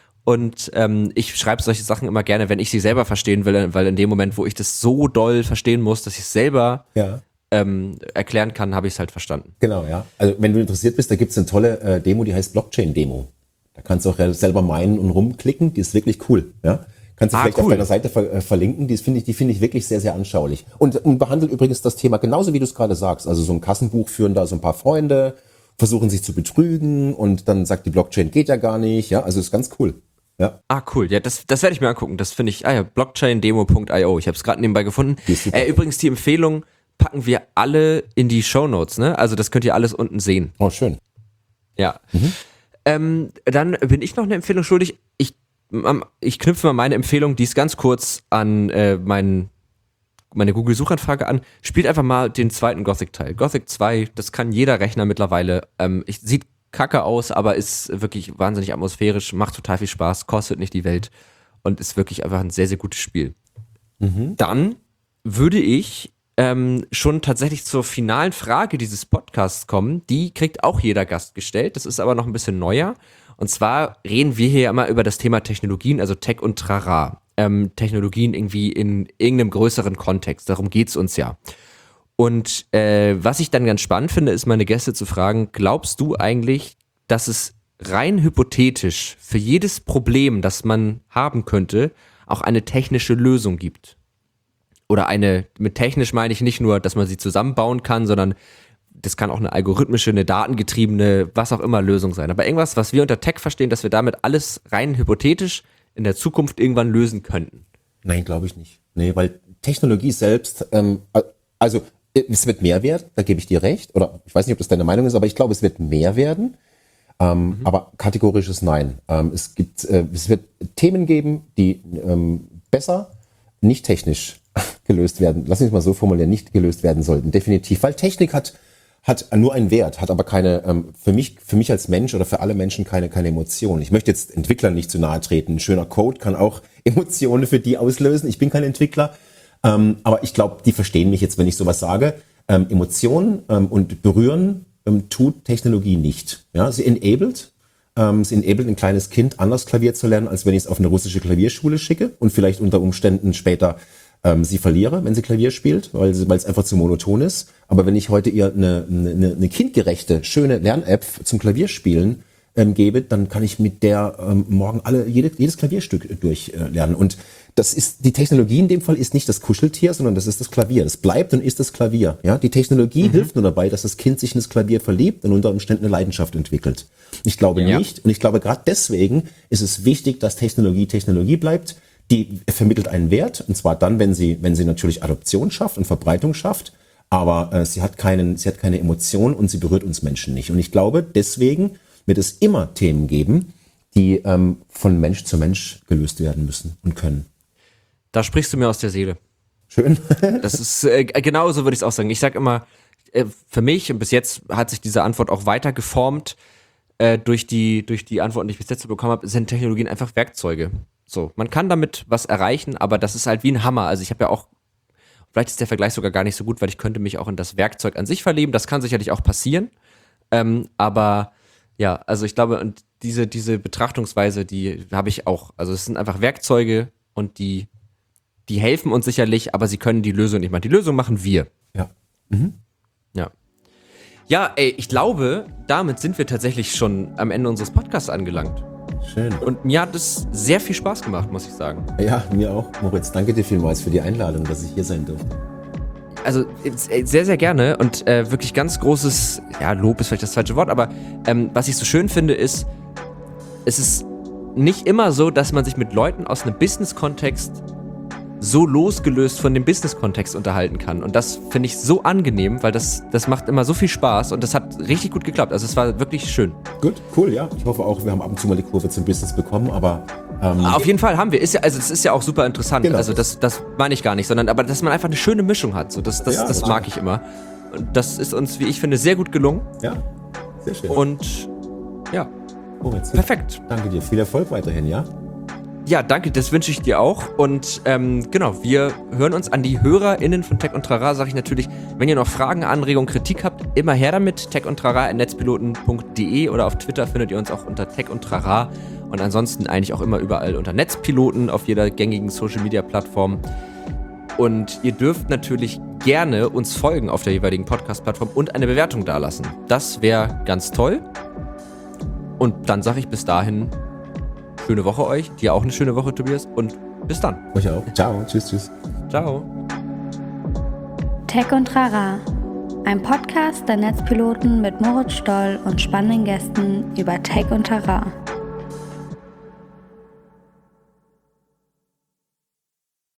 Und ähm, ich schreibe solche Sachen immer gerne, wenn ich sie selber verstehen will, weil in dem Moment, wo ich das so doll verstehen muss, dass ich es selber Ja. ähm, erklären kann, habe ich es halt verstanden. Genau, ja. Also wenn du interessiert bist, da gibt's eine tolle äh, Demo, die heißt Blockchain-Demo. Da kannst du auch selber meinen und rumklicken, die ist wirklich cool, ja. Kannst du Ah, vielleicht cool. auf deiner Seite ver äh, verlinken, die finde ich, die finde ich wirklich sehr, sehr anschaulich. Und, und behandelt übrigens das Thema genauso, wie du es gerade sagst. Also so ein Kassenbuch führen da so ein paar Freunde, versuchen sich zu betrügen und dann sagt die Blockchain geht ja gar nicht, ja. Also ist ganz cool, ja. Ah, cool. Ja, das, das werde ich mir angucken. Das finde ich, ah ja, blockchain demo punkt io. Ich habe es gerade nebenbei gefunden. Die ist super. Äh, übrigens, die Empfehlung packen wir alle in die Shownotes, ne? Also das könnt ihr alles unten sehen. Oh, schön. Ja. Ähm, dann bin ich noch eine Empfehlung schuldig. Ich, ähm, ich knüpfe mal meine Empfehlung, die ist ganz kurz an äh, meinen meine Google-Suchanfrage an, spielt einfach mal den zweiten Gothic-Teil. Gothic zwei, das kann jeder Rechner mittlerweile. Ähm, ich, sieht kacke aus, aber ist wirklich wahnsinnig atmosphärisch, macht total viel Spaß, kostet nicht die Welt und ist wirklich einfach ein sehr, sehr gutes Spiel. Mhm. Dann würde ich ähm, schon tatsächlich zur finalen Frage dieses Podcasts kommen. Die kriegt auch jeder Gast gestellt. Das ist aber noch ein bisschen neuer. Und zwar reden wir hier immer über das Thema Technologien, also Tech und Trara. Ähm, Technologien irgendwie in irgendeinem größeren Kontext. Darum geht's uns ja. Und äh, was ich dann ganz spannend finde, ist meine Gäste zu fragen, glaubst du eigentlich, dass es rein hypothetisch für jedes Problem, das man haben könnte, auch eine technische Lösung gibt? Oder eine, mit technisch meine ich nicht nur, dass man sie zusammenbauen kann, sondern das kann auch eine algorithmische, eine datengetriebene, was auch immer Lösung sein. Aber irgendwas, was wir unter Tech verstehen, dass wir damit alles rein hypothetisch in der Zukunft irgendwann lösen könnten. Nein, glaube ich nicht. Nee, weil Technologie selbst, ähm, also es wird mehr werden, da gebe ich dir recht. Oder ich weiß nicht, ob das deine Meinung ist, aber ich glaube, es wird mehr werden. Ähm, mhm. Aber kategorisches Nein. Ähm, es gibt, äh, es wird Themen geben, die ähm, besser, nicht technisch gelöst werden. Lass mich mal so formulieren, nicht gelöst werden sollten. Definitiv, weil Technik hat hat nur einen Wert, hat aber keine, ähm, für mich, für mich als Mensch oder für alle Menschen keine, keine Emotionen. Ich möchte jetzt Entwicklern nicht zu nahe treten. Ein schöner Code kann auch Emotionen für die auslösen. Ich bin kein Entwickler, ähm, aber ich glaube, die verstehen mich jetzt, wenn ich sowas sage. Ähm, Emotionen ähm, und Berühren ähm, tut Technologie nicht. Ja, sie enabled, ähm, sie enabled ein kleines Kind anders Klavier zu lernen, als wenn ich es auf eine russische Klavierschule schicke und vielleicht unter Umständen später ähm, sie verliere, wenn sie Klavier spielt, weil sie, weil es einfach zu monoton ist. Aber wenn ich heute ihr eine, eine, eine kindgerechte, schöne Lern-App zum Klavierspielen ähm, gebe, dann kann ich mit der ähm, morgen alle jede, jedes Klavierstück durchlernen. Äh, und das ist die Technologie in dem Fall ist nicht das Kuscheltier, sondern das ist das Klavier. Das bleibt und ist das Klavier. Ja, die Technologie mhm. hilft nur dabei, dass das Kind sich in das Klavier verliebt und unter Umständen eine Leidenschaft entwickelt. Ich glaube ja. nicht. Und ich glaube, gerade deswegen ist es wichtig, dass Technologie Technologie bleibt. Die vermittelt einen Wert, und zwar dann, wenn sie, wenn sie natürlich Adoption schafft und Verbreitung schafft, aber äh, sie hat keinen, sie hat keine Emotion und sie berührt uns Menschen nicht. Und ich glaube, deswegen wird es immer Themen geben, die ähm, von Mensch zu Mensch gelöst werden müssen und können. Da sprichst du mir aus der Seele. Schön. Das ist äh, genauso würde ich es auch sagen. Ich sag immer, äh, für mich, und bis jetzt hat sich diese Antwort auch weiter geformt, äh, durch die, durch die Antworten, die ich bis jetzt bekommen habe, sind Technologien einfach Werkzeuge. So, man kann damit was erreichen, aber das ist halt wie ein Hammer. Also ich habe ja auch, vielleicht ist der Vergleich sogar gar nicht so gut, weil ich könnte mich auch in das Werkzeug an sich verlieben. Das kann sicherlich auch passieren. Ähm, aber ja, also ich glaube, und diese, diese Betrachtungsweise, die habe ich auch. Also es sind einfach Werkzeuge und die, die helfen uns sicherlich, aber sie können die Lösung nicht machen. Die Lösung machen wir. Ja. Mhm. Ja. Ja, ey, ich glaube, damit sind wir tatsächlich schon am Ende unseres Podcasts angelangt. Schön. Und mir hat es sehr viel Spaß gemacht, muss ich sagen. Ja, mir auch. Moritz, danke dir vielmals für die Einladung, dass ich hier sein durfte. Also sehr, sehr gerne und äh, wirklich ganz großes, ja, Lob ist vielleicht das falsche Wort, aber ähm, was ich so schön finde ist, es ist nicht immer so, dass man sich mit Leuten aus einem Business-Kontext so losgelöst von dem Business-Kontext unterhalten kann. Und das finde ich so angenehm, weil das, das macht immer so viel Spaß und das hat richtig gut geklappt. Also es war wirklich schön. Gut, cool, ja. Ich hoffe auch, wir haben ab und zu mal die Kurve zum Business bekommen, aber ähm auf jeden Fall haben wir. Ist ja, also es ist ja auch super interessant. Genau. Also das, das meine ich gar nicht, sondern aber dass man einfach eine schöne Mischung hat. So, das das, ja, das mag ich immer. Und das ist uns, wie ich finde, sehr gut gelungen. Ja, sehr schön. Und ja, Moritz, perfekt. Danke dir. Viel Erfolg weiterhin, ja? Ja, danke, das wünsche ich dir auch. Und ähm, genau, wir hören uns an die HörerInnen von Tech und Trara, sage ich natürlich, wenn ihr noch Fragen, Anregungen, Kritik habt, immer her damit. tech und trara at netzpiloten punkt de oder auf Twitter findet ihr uns auch unter Tech und Trara und ansonsten eigentlich auch immer überall unter Netzpiloten auf jeder gängigen Social-Media-Plattform. Und ihr dürft natürlich gerne uns folgen auf der jeweiligen Podcast-Plattform und eine Bewertung dalassen. Das wäre ganz toll. Und dann sage ich bis dahin schöne Woche euch, dir auch eine schöne Woche, Tobias, und bis dann. Euch auch. Ciao, tschüss, tschüss. Ciao. Tech und Trara, ein Podcast der Netzpiloten mit Moritz Stoll und spannenden Gästen über Tech und Trara.